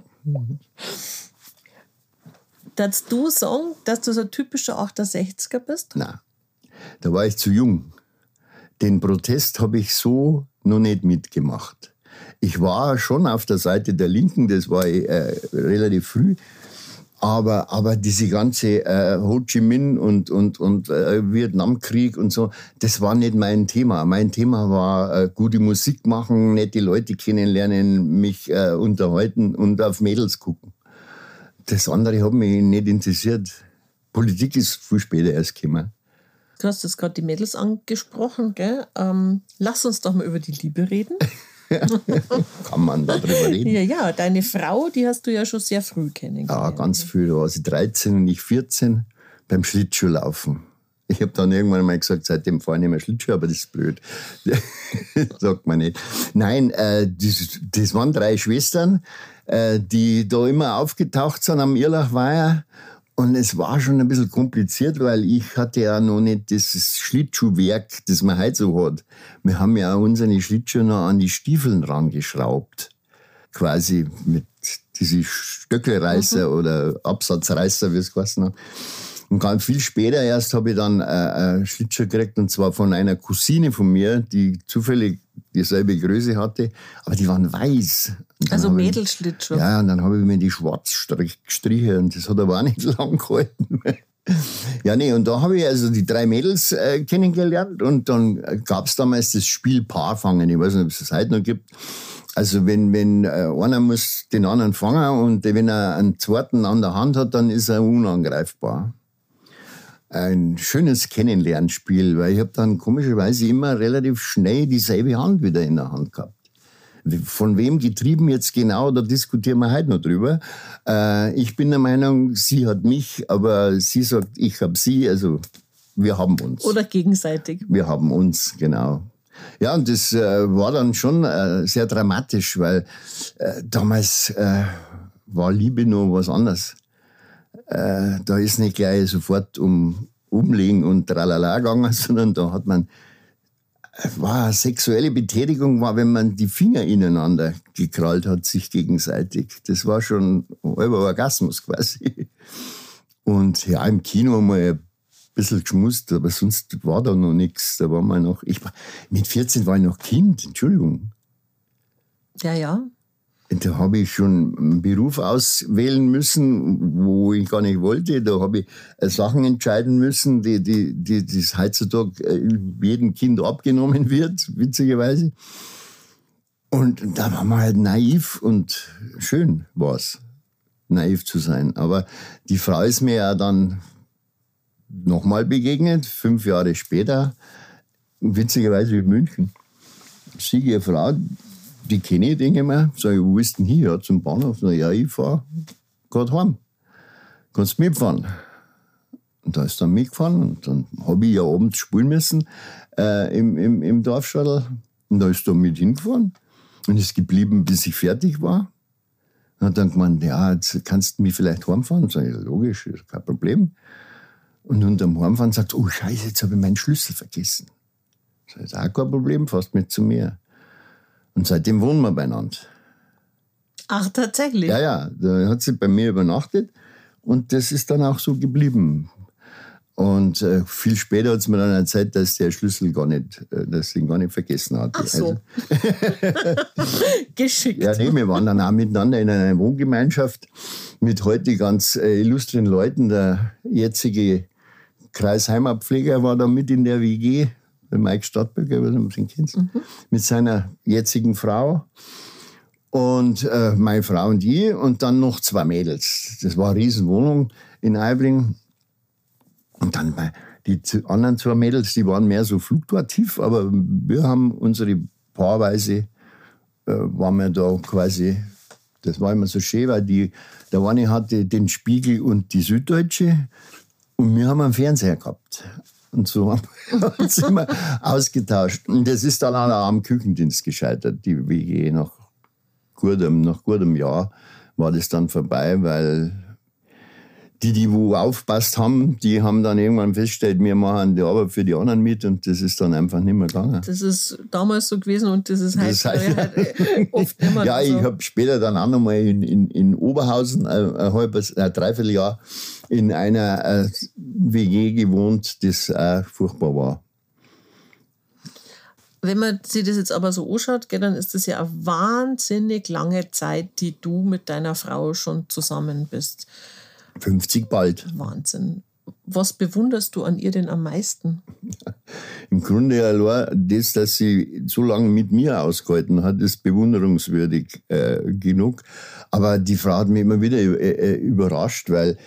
Darfst du sagen, dass du so ein typischer 68er bist? Nein, da war ich zu jung. Den Protest habe ich so noch nicht mitgemacht. Ich war schon auf der Seite der Linken, das war relativ früh. Aber diese ganze Ho Chi Minh und Vietnamkrieg und so, das war nicht mein Thema. Mein Thema war gute Musik machen, nette Leute kennenlernen, mich unterhalten und auf Mädels gucken. Das andere hat mich nicht interessiert. Politik ist viel später erst gekommen. Du hast jetzt gerade die Mädels angesprochen, gell? Lass uns doch mal über die Liebe reden. Kann man darüber reden? Ja, deine Frau, die hast du ja schon sehr früh kennengelernt. Ja, ganz früh. Da war sie 13 und ich 14 beim Schlittschuhlaufen. Ich habe dann irgendwann mal gesagt, seitdem fahre ich nicht mehr Schlittschuh, aber das ist blöd. Sagt man nicht. Nein, das waren 3 Schwestern, die da immer aufgetaucht sind am Irlachweiher. Und es war schon ein bisschen kompliziert, weil ich hatte ja noch nicht dieses Schlittschuhwerk, das man heute so hat. Wir haben ja unsere Schlittschuhe noch an die Stiefeln rangeschraubt. Quasi mit diese Stöckelreißer oder Absatzreißer, wie es geheißen hat. Und ganz viel später erst habe ich dann Schlittschuhe gekriegt, und zwar von einer Cousine von mir, die zufällig dieselbe Größe hatte, aber die waren weiß. Also Mädelschlittschuhe. Ja, und dann habe ich mir die schwarz gestrichen und das hat aber auch nicht lang gehalten. Ja, nee, und da habe ich also die 3 Mädels kennengelernt und dann gab es damals das Spiel Paarfangen. Ich weiß nicht, ob es das heute noch gibt. Also wenn einer muss den anderen fangen und wenn er einen zweiten an der Hand hat, dann ist er unangreifbar. Ein schönes Kennenlernspiel, weil ich habe dann komischerweise immer relativ schnell dieselbe Hand wieder in der Hand gehabt. Von wem getrieben jetzt genau, da diskutieren wir heute noch drüber. Ich bin der Meinung, sie hat mich, aber sie sagt, ich habe sie, also wir haben uns. Oder gegenseitig. Wir haben uns, genau. Ja, und das war dann schon sehr dramatisch, weil damals war Liebe noch was anderes. Da ist nicht gleich sofort umlegen und tralala gegangen, sondern da hat man, war sexuelle Betätigung, war, wenn man die Finger ineinander gekrallt hat, sich gegenseitig. Das war schon halber Orgasmus quasi. Und ja, im Kino haben wir ein bisschen geschmust, aber sonst war da noch nichts. Da war man noch, mit 14 war ich noch Kind, Entschuldigung. Ja. Da habe ich schon einen Beruf auswählen müssen, wo ich gar nicht wollte. Da habe ich Sachen entscheiden müssen, die heutzutage jedem Kind abgenommen wird, witzigerweise. Und da war man halt naiv und schön war's, naiv zu sein. Aber die Frau ist mir ja dann nochmal begegnet, 5 Jahre später, witzigerweise in München. Sie, ihre Frau, die kenne ich, denke ich mal. Sag ich, wo bist du denn hier? Ja, zum Bahnhof. Na ja, ich fahre gerade heim. Kannst du mitfahren? Und da ist dann mitgefahren. Und dann habe ich ja abends spielen müssen im Dorfstadl. Und da ist er mit hingefahren. Und ist geblieben, bis ich fertig war. Und hat dann gemeint, ja, jetzt kannst du mich vielleicht heimfahren. Sag ich, ja, logisch, ist kein Problem. Und unterm Heimfahren sagt oh Scheiße, jetzt habe ich meinen Schlüssel vergessen. Das ist auch kein Problem, fast mit zu mir. Und seitdem wohnen wir beieinander. Ach, tatsächlich? Ja, da hat sie bei mir übernachtet und das ist dann auch so geblieben. Und viel später hat es mir dann erzählt, dass der Schlüssel dass sie ihn gar nicht vergessen hat. Ach so. Geschickt. Ja, nee, wir waren dann auch miteinander in einer Wohngemeinschaft mit heute ganz illustren Leuten. Der jetzige Kreisheimatpfleger war da mit in der WG, der Mike Stadtböcker, was du ein bisschen kennst, mit seiner jetzigen Frau. Und meine Frau und ich und dann noch 2 Mädels. Das war eine Riesenwohnung in Aibling. Und dann die anderen 2 Mädels, die waren mehr so fluktuativ, aber wir haben unsere paarweise, waren wir da quasi, das war immer so schön, weil der eine hatte den Spiegel und die Süddeutsche und wir haben einen Fernseher gehabt. Und so haben wir uns immer ausgetauscht. Und das ist dann auch am Küchendienst gescheitert, die WG nach gutem Jahr war das dann vorbei, weil die wo aufpasst haben, die haben dann irgendwann festgestellt, wir machen die Arbeit für die anderen mit und das ist dann einfach nicht mehr gegangen. Das ist damals so gewesen und das ist halt oft immer ja, so. Ich habe später dann auch noch mal in Oberhausen ein Dreivierteljahr in einer WG gewohnt, das auch furchtbar war. Wenn man sich das jetzt aber so anschaut, dann ist das ja eine wahnsinnig lange Zeit, die du mit deiner Frau schon zusammen bist. 50 bald. Wahnsinn. Was bewunderst du an ihr denn am meisten? Im Grunde allein das, dass sie so lange mit mir ausgehalten hat, ist bewunderungswürdig genug. Aber die Frau hat mich immer wieder überrascht, weil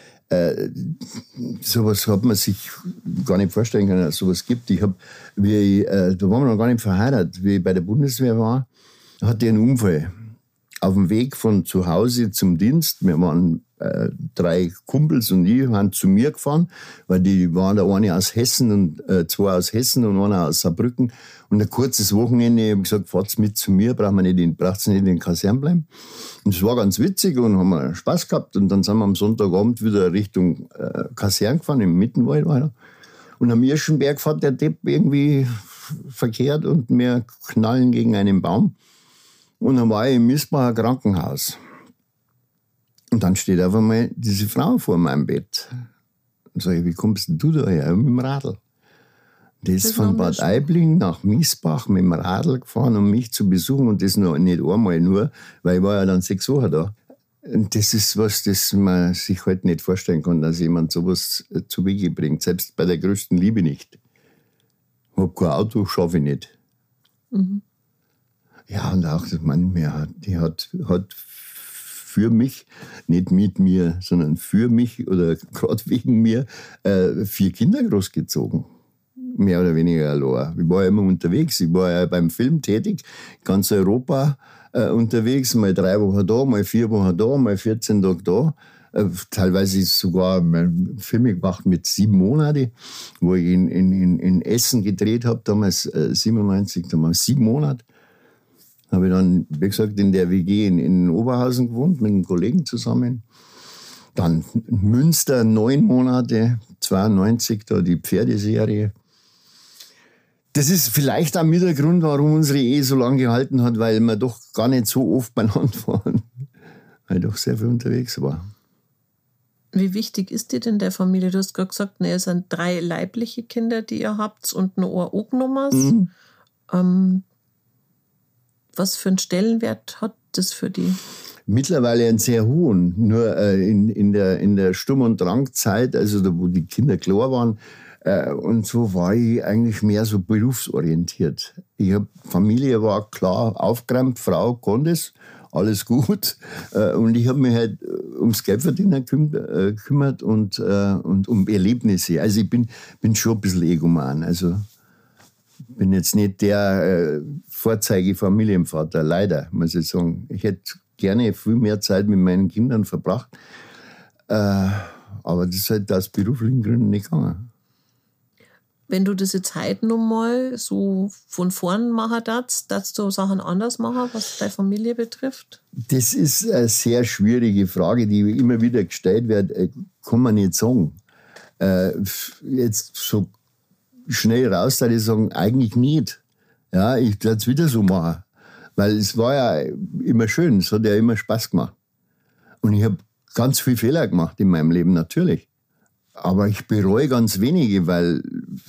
sowas hat man sich gar nicht vorstellen können, dass es sowas gibt. Da waren wir noch gar nicht verheiratet. Wie ich bei der Bundeswehr war, hatte ich einen Unfall. Auf dem Weg von zu Hause zum Dienst, wir waren 3 Kumpels und ich, waren zu mir gefahren, weil die waren der eine aus Hessen und 2 aus Hessen und einer aus Saarbrücken. Und ein kurzes Wochenende, ich habe gesagt, fahrt's mit zu mir, braucht's nicht in den Kasernen bleiben. Und es war ganz witzig und haben wir Spaß gehabt. Und dann sind wir am Sonntagabend wieder Richtung Kaserne gefahren, im Mittenwald weiter. Und am Irschenberg fährt der Depp irgendwie verkehrt und wir knallen gegen einen Baum. Und dann war ich im Missbacher Krankenhaus. Und dann steht auf einmal diese Frau vor meinem Bett. Und sage ich, wie kommst denn du da her? Mit dem Radl. Die ist von Bad Aibling nach Miesbach mit dem Radl gefahren, um mich zu besuchen. Und das noch nicht einmal nur, weil ich war ja dann 6 Wochen da. Und das ist was, das man sich halt nicht vorstellen kann, dass jemand sowas zu Wege bringt. Selbst bei der größten Liebe nicht. Ich habe kein Auto, schaffe ich nicht. Mhm. Ja, und auch, die hat für mich, nicht mit mir, sondern für mich oder gerade wegen mir 4 Kinder großgezogen. Mehr oder weniger allein. Ich war ja immer unterwegs. Ich war ja beim Film tätig, ganz Europa unterwegs. Mal 3 Wochen da, mal 4 Wochen da, mal 14 Tage da. Teilweise sogar Filme gemacht mit 7 Monaten, wo ich in Essen gedreht habe, damals 97, damals 7 Monate. Habe ich dann, wie gesagt, in der WG in Oberhausen gewohnt, mit einem Kollegen zusammen. Dann Münster 9 Monate, 92, da die Pferdeserie. Das ist vielleicht auch mit der Grund, warum unsere Ehe so lange gehalten hat, weil wir doch gar nicht so oft beieinander waren. Weil ich doch sehr viel unterwegs war. Wie wichtig ist dir denn der Familie? Du hast gerade gesagt, es sind 3 leibliche Kinder, die ihr habt und noch ein Ognomas. Mhm. Was für einen Stellenwert hat das für die? Mittlerweile einen sehr hohen. Nur in der Sturm- und Drangzeit, also da, wo die Kinder klar waren, und so war ich eigentlich mehr so berufsorientiert. Familie war klar aufgeräumt, Frau konnte es, alles gut. Und ich habe mich halt ums Geldverdienen gekümmert und um Erlebnisse. Also ich bin schon ein bisschen egoman. Also bin jetzt nicht der Vorzeige-Familienvater, leider, muss ich sagen. Ich hätte gerne viel mehr Zeit mit meinen Kindern verbracht. Aber das ist halt aus beruflichen Gründen nicht gegangen. Wenn du das jetzt heute nochmal so von vorn machen darfst du Sachen anders machen, was deine Familie betrifft? Das ist eine sehr schwierige Frage, die immer wieder gestellt wird. Kann man nicht sagen. Jetzt so schnell raus, würde ich sagen, eigentlich nicht. Ja, ich werde es wieder so machen. Weil es war ja immer schön, es hat ja immer Spaß gemacht. Und ich habe ganz viele Fehler gemacht in meinem Leben, natürlich. Aber ich bereue ganz wenige, weil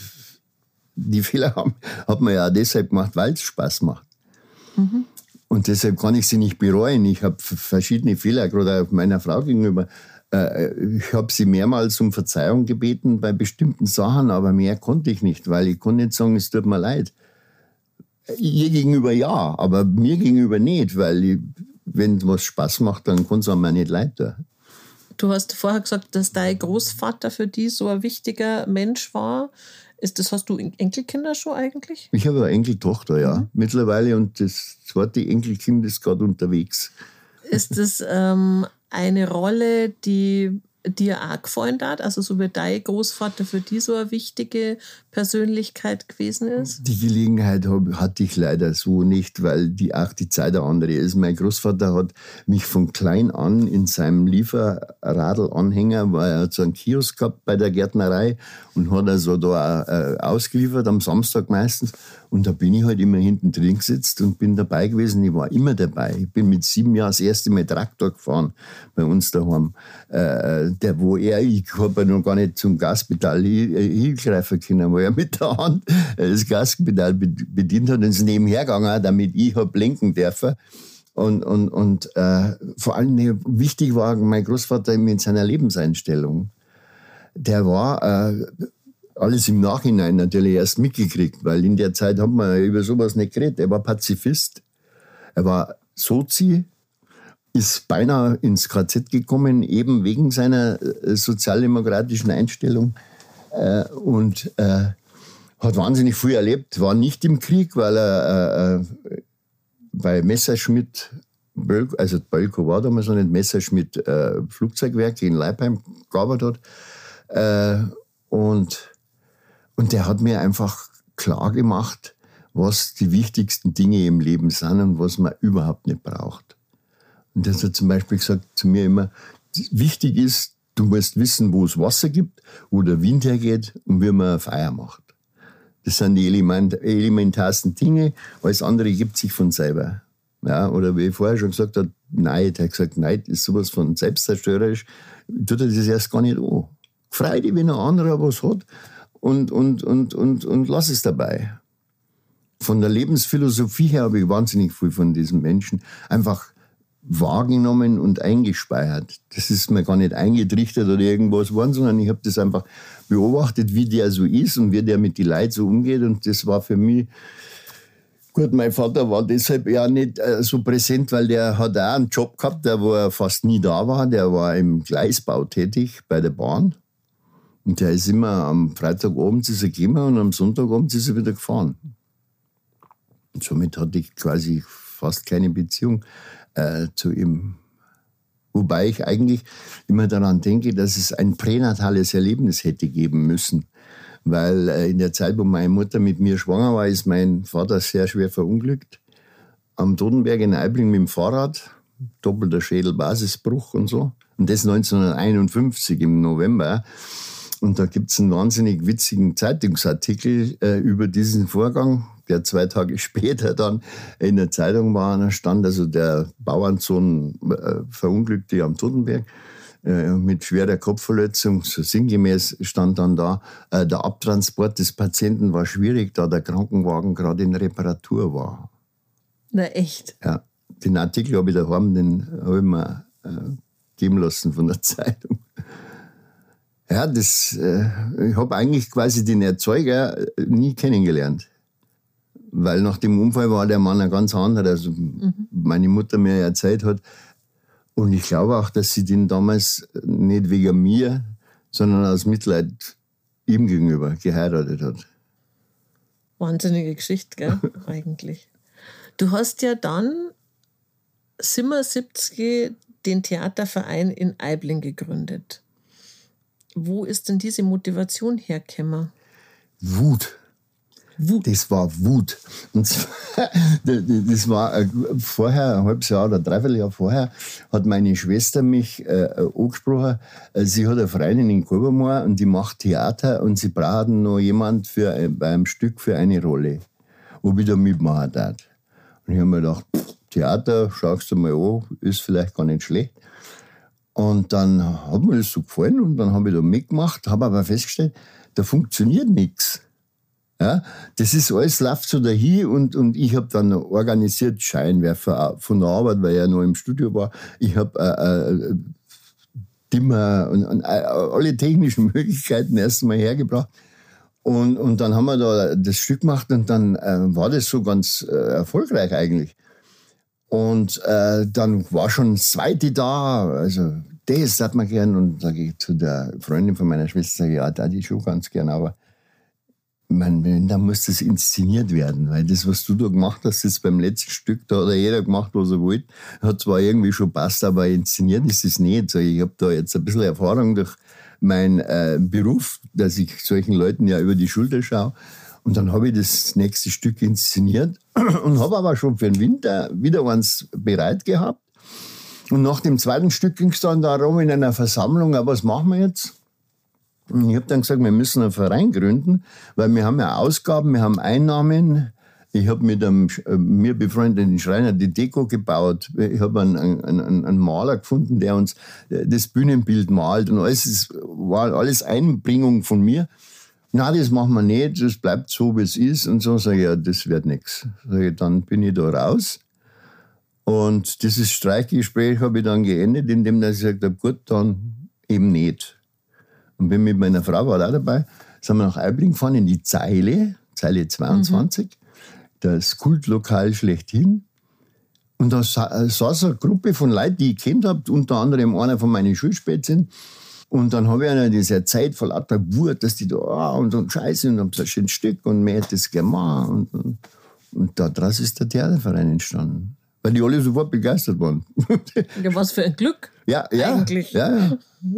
die Fehler hat man ja auch deshalb gemacht, weil es Spaß macht. Mhm. Und deshalb kann ich sie nicht bereuen. Ich habe verschiedene Fehler, gerade auch meiner Frau gegenüber. Ich habe sie mehrmals um Verzeihung gebeten bei bestimmten Sachen, aber mehr konnte ich nicht, weil ich konnte nicht sagen, es tut mir leid. Ihr gegenüber ja, aber mir gegenüber nicht, weil wenn was Spaß macht, dann kann es einem auch nicht leid tun. Du hast vorher gesagt, dass dein Großvater für dich so ein wichtiger Mensch war. Hast du Enkelkinder schon eigentlich? Ich habe eine Enkeltochter, ja, mittlerweile, und das zweite Enkelkind ist gerade unterwegs. Ist das eine Rolle, die dir auch gefallen hat? Also so wie dein Großvater für dich so eine wichtige Persönlichkeit gewesen ist? Die Gelegenheit hatte ich leider so nicht, weil auch die Zeit eine andere ist. Mein Großvater hat mich von klein an in seinem Lieferradl-Anhänger, weil er hat so einen Kiosk gehabt bei der Gärtnerei und hat also da ausgeliefert, am Samstag meistens. Und da bin ich halt immer hinten drin gesetzt und bin dabei gewesen. Ich war immer dabei. Ich bin mit 7 Jahren das erste Mal Traktor gefahren bei uns daheim. Ich habe ja noch gar nicht zum Gaspedal hingreifen können, weil er mit der Hand das Gaspedal bedient hat und ist nebenher gegangen, damit ich habe lenken dürfen. Und vor allem wichtig war mein Großvater mit seiner Lebenseinstellung. Der war alles im Nachhinein natürlich erst mitgekriegt, weil in der Zeit hat man über sowas nicht geredet. Er war Pazifist, er war Sozi, ist beinahe ins KZ gekommen, eben wegen seiner sozialdemokratischen Einstellung und hat wahnsinnig viel erlebt, war nicht im Krieg, weil er bei Messerschmitt, also Bölkow war damals noch nicht, Messerschmitt Flugzeugwerk in Leipheim gearbeitet hat und der hat mir einfach klar gemacht, was die wichtigsten Dinge im Leben sind und was man überhaupt nicht braucht. Und das hat zum Beispiel gesagt zu mir immer, wichtig ist, du musst wissen, wo es Wasser gibt, wo der Wind hergeht und wie man eine Feier macht. Das sind die elementarsten Dinge, alles andere gibt sich von selber. Ja, oder wie ich vorher schon gesagt habe, Neid. Er hat gesagt, Neid ist sowas von selbstzerstörerisch. Tut er das erst gar nicht an. Freu dich, wenn ein anderer was hat und lass es dabei. Von der Lebensphilosophie her habe ich wahnsinnig viel von diesem Menschen einfach wahrgenommen und eingespeichert. Das ist mir gar nicht eingetrichtert oder irgendwas geworden, sondern ich habe das einfach beobachtet, wie der so ist und wie der mit den Leuten so umgeht. Und das war für mich, gut, mein Vater war deshalb ja nicht so präsent, weil der hat auch einen Job gehabt, wo er fast nie da war. Der war im Gleisbau tätig bei der Bahn. Und der ist immer am Freitagabend ist er gekommen und am Sonntagabend ist er wieder gefahren. Und somit hatte ich quasi fast keine Beziehung zu ihm. Wobei ich eigentlich immer daran denke, dass es ein pränatales Erlebnis hätte geben müssen. Weil in der Zeit, wo meine Mutter mit mir schwanger war, ist mein Vater sehr schwer verunglückt. Am Totenberg in Aibling mit dem Fahrrad, doppelter Schädelbasisbruch und so. Und das 1951 im November. Und da gibt es einen wahnsinnig witzigen Zeitungsartikel über diesen Vorgang, der 2 Tage später dann in der Zeitung war. Da stand also der Bauernsohn verunglückte am Totenberg mit schwerer Kopfverletzung. So sinngemäß stand dann da, der Abtransport des Patienten war schwierig, da der Krankenwagen gerade in Reparatur war. Na echt? Ja, den Artikel habe ich daheim, den habe ich mir geben lassen von der Zeitung. Ja, ich habe eigentlich quasi den Erzeuger nie kennengelernt. Weil nach dem Unfall war der Mann ein ganz anderer, also meine Mutter mir erzählt hat. Und ich glaube auch, dass sie den damals nicht wegen mir, sondern aus Mitleid ihm gegenüber geheiratet hat. Wahnsinnige Geschichte, gell? Eigentlich. Du hast ja dann 77 den Theaterverein in Aibling gegründet. Wo ist denn diese Motivation hergekommen? Wut. Das war Wut. Und zwar, das war vorher, ein halbes Jahr oder dreiviertel Jahr vorher, hat meine Schwester mich angesprochen. Sie hat eine Freundin in Kolbermoor und die macht Theater und sie brauchen noch jemand bei einem Stück für eine Rolle. Ob ich da mitmachen darf. Und ich habe mir gedacht, Theater, schaust du mal an, ist vielleicht gar nicht schlecht. Und dann hat mir das so gefallen und dann habe ich da mitgemacht, habe aber festgestellt, da funktioniert nichts. Ja, das ist alles, läuft so dahin und ich habe dann organisiert Scheinwerfer von der Arbeit, weil ich ja noch im Studio war. Ich habe Dimmer und alle technischen Möglichkeiten erst mal hergebracht. Und dann haben wir da das Stück gemacht und dann war das so ganz erfolgreich eigentlich. Und dann war schon das zweite da, also das hat man gern. Und sage ich zu der Freundin von meiner Schwester, ja, da die schon ganz gern, aber dann muss das inszeniert werden, weil das, was du da gemacht hast, jetzt beim letzten Stück, da hat jeder gemacht, was er wollte. Hat zwar irgendwie schon passt, aber inszeniert ist es nicht. Ich habe da jetzt ein bisschen Erfahrung durch meinen Beruf, dass ich solchen Leuten ja über die Schulter schaue. Und dann habe ich das nächste Stück inszeniert und habe aber schon für den Winter wieder eins bereit gehabt. Und nach dem zweiten Stück ging es dann darum, in einer Versammlung, was machen wir jetzt? Und ich habe dann gesagt, wir müssen einen Verein gründen, weil wir haben ja Ausgaben, wir haben Einnahmen. Ich habe mit einem mir befreundeten Schreiner die Deko gebaut. Ich habe einen Maler gefunden, der uns das Bühnenbild malt. Und alles war alles Einbringung von mir. Na, das machen wir nicht, das bleibt so, wie es ist. Und so sage ich, ja, das wird nichts. Dann bin ich da raus. Und dieses Streichgespräch habe ich dann geendet, indem ich gesagt habe, gut, dann eben nicht. Und bin mit meiner Frau, war auch dabei, sind wir nach Aibling gefahren in die Zeile 22, das Kultlokal schlechthin. Und da saß eine Gruppe von Leuten, die ich kennt habe, unter anderem einer von meinen Schulspätzen. Und dann habe ich einer diese erzählt von lauter Wut, dass die da, und Scheiße, und dann so ein schönes Stück und mehr hätte das gerne machen. Und daraus ist der Theaterverein entstanden. Weil die alle sofort begeistert waren. Ja, was für ein Glück. Ja, eigentlich. Ja.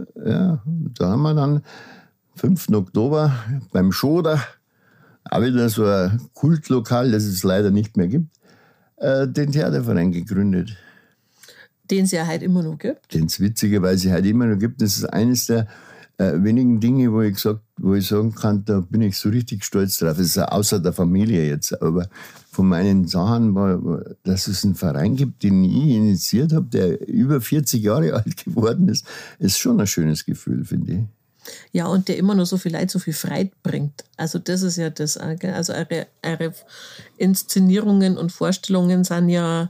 Da haben wir dann 5. Oktober beim Schoder, auch wieder so ein Kultlokal, das es leider nicht mehr gibt, den Theaterverein gegründet. Den es ja heute immer noch gibt. Den es witzigerweise heute immer noch gibt. Das ist eines der wenigen Dinge, wo ich sagen kann, da bin ich so richtig stolz drauf. Das ist außer der Familie jetzt, aber von meinen Sachen, dass es einen Verein gibt, den ich initiiert habe, der über 40 Jahre alt geworden ist, ist schon ein schönes Gefühl, finde ich. Ja, und der immer noch so viel Leid, so viel Freude bringt. Also das ist ja das. Also eure Inszenierungen und Vorstellungen sind ja...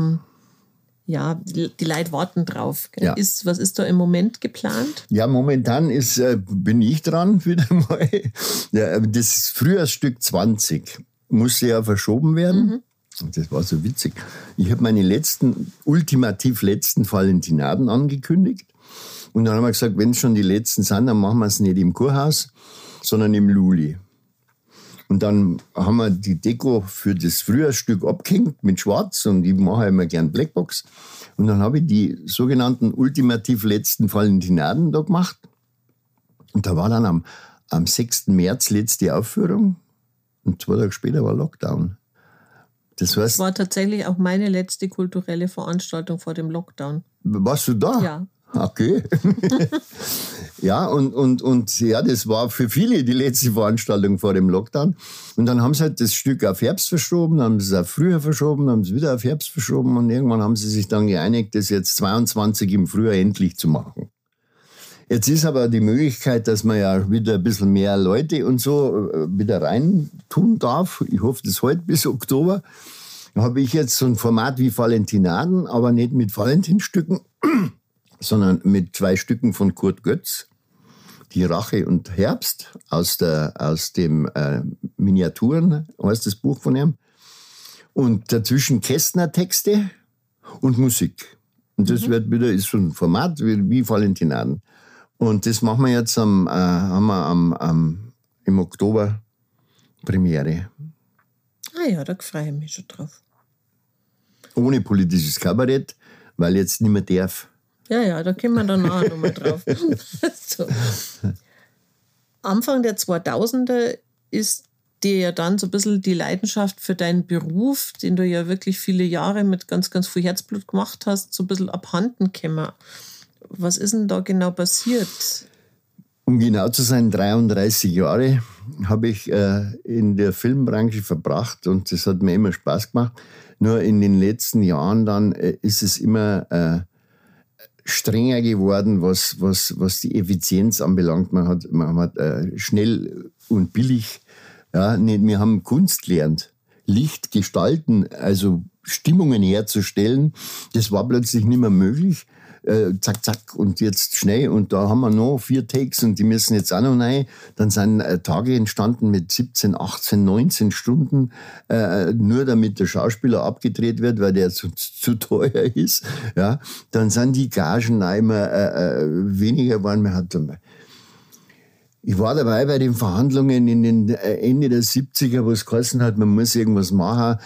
die Leute warten drauf. Ja. Was ist da im Moment geplant? Ja, momentan bin ich dran wieder mal. Ja, das Frühjahrsstück 20 musste ja verschoben werden. Das war so witzig. Ich habe meine ultimativ letzten Valentinaden angekündigt. Und dann haben wir gesagt, wenn es schon die letzten sind, dann machen wir es nicht im Kurhaus, sondern im Luli. Und dann haben wir die Deko für das Frühjahrsstück abgehängt mit Schwarz und ich mache immer gern Blackbox. Und dann habe ich die sogenannten ultimativ letzten Valentinaden da gemacht. Und da war dann am 6. März letzte Aufführung und 2 Tage später war Lockdown. Das heißt, war tatsächlich auch meine letzte kulturelle Veranstaltung vor dem Lockdown. Warst du da? Ja. Okay. Ja, und ja, das war für viele die letzte Veranstaltung vor dem Lockdown. Und dann haben sie halt das Stück auf Herbst verschoben, dann haben sie es auf Frühjahr verschoben, dann haben sie es wieder auf Herbst verschoben und irgendwann haben sie sich dann geeinigt, das jetzt 22 im Frühjahr endlich zu machen. Jetzt ist aber die Möglichkeit, dass man ja wieder ein bisschen mehr Leute und so wieder rein tun darf. Ich hoffe, das heute bis Oktober. Da habe ich jetzt so ein Format wie Valentinaden, aber nicht mit Valentinstücken, sondern mit 2 Stücken von Kurt Götz. Die Rache und Herbst aus dem Miniaturen, heißt das Buch von ihm. Und dazwischen Kästner-Texte und Musik. Und das ist so ein Format wie Valentinaden. Und das machen wir jetzt haben wir im Oktober Premiere. Ah ja, da freue ich mich schon drauf. Ohne politisches Kabarett, weil jetzt nicht mehr darf. Ja, da kommen wir dann auch nochmal drauf. So. Anfang der 2000er ist dir ja dann so ein bisschen die Leidenschaft für deinen Beruf, den du ja wirklich viele Jahre mit ganz, ganz viel Herzblut gemacht hast, so ein bisschen abhanden gekommen. Was ist denn da genau passiert? Um genau zu sein, 33 Jahre habe ich in der Filmbranche verbracht und das hat mir immer Spaß gemacht. Nur in den letzten Jahren dann ist es immer strenger geworden, was die Effizienz anbelangt. Man hat schnell und billig, ja, wir haben Kunst gelernt, Licht gestalten, also Stimmungen herzustellen. Das war plötzlich nicht mehr möglich. Zack, zack und jetzt schnell. Und da haben wir noch 4 Takes und die müssen jetzt auch noch rein. Dann sind Tage entstanden mit 17, 18, 19 Stunden, nur damit der Schauspieler abgedreht wird, weil der zu teuer ist. Ja, dann sind die Gagen auch immer weniger geworden. Ich war dabei bei den Verhandlungen in den Ende der 70er, wo es geheißen hat, man muss irgendwas machen.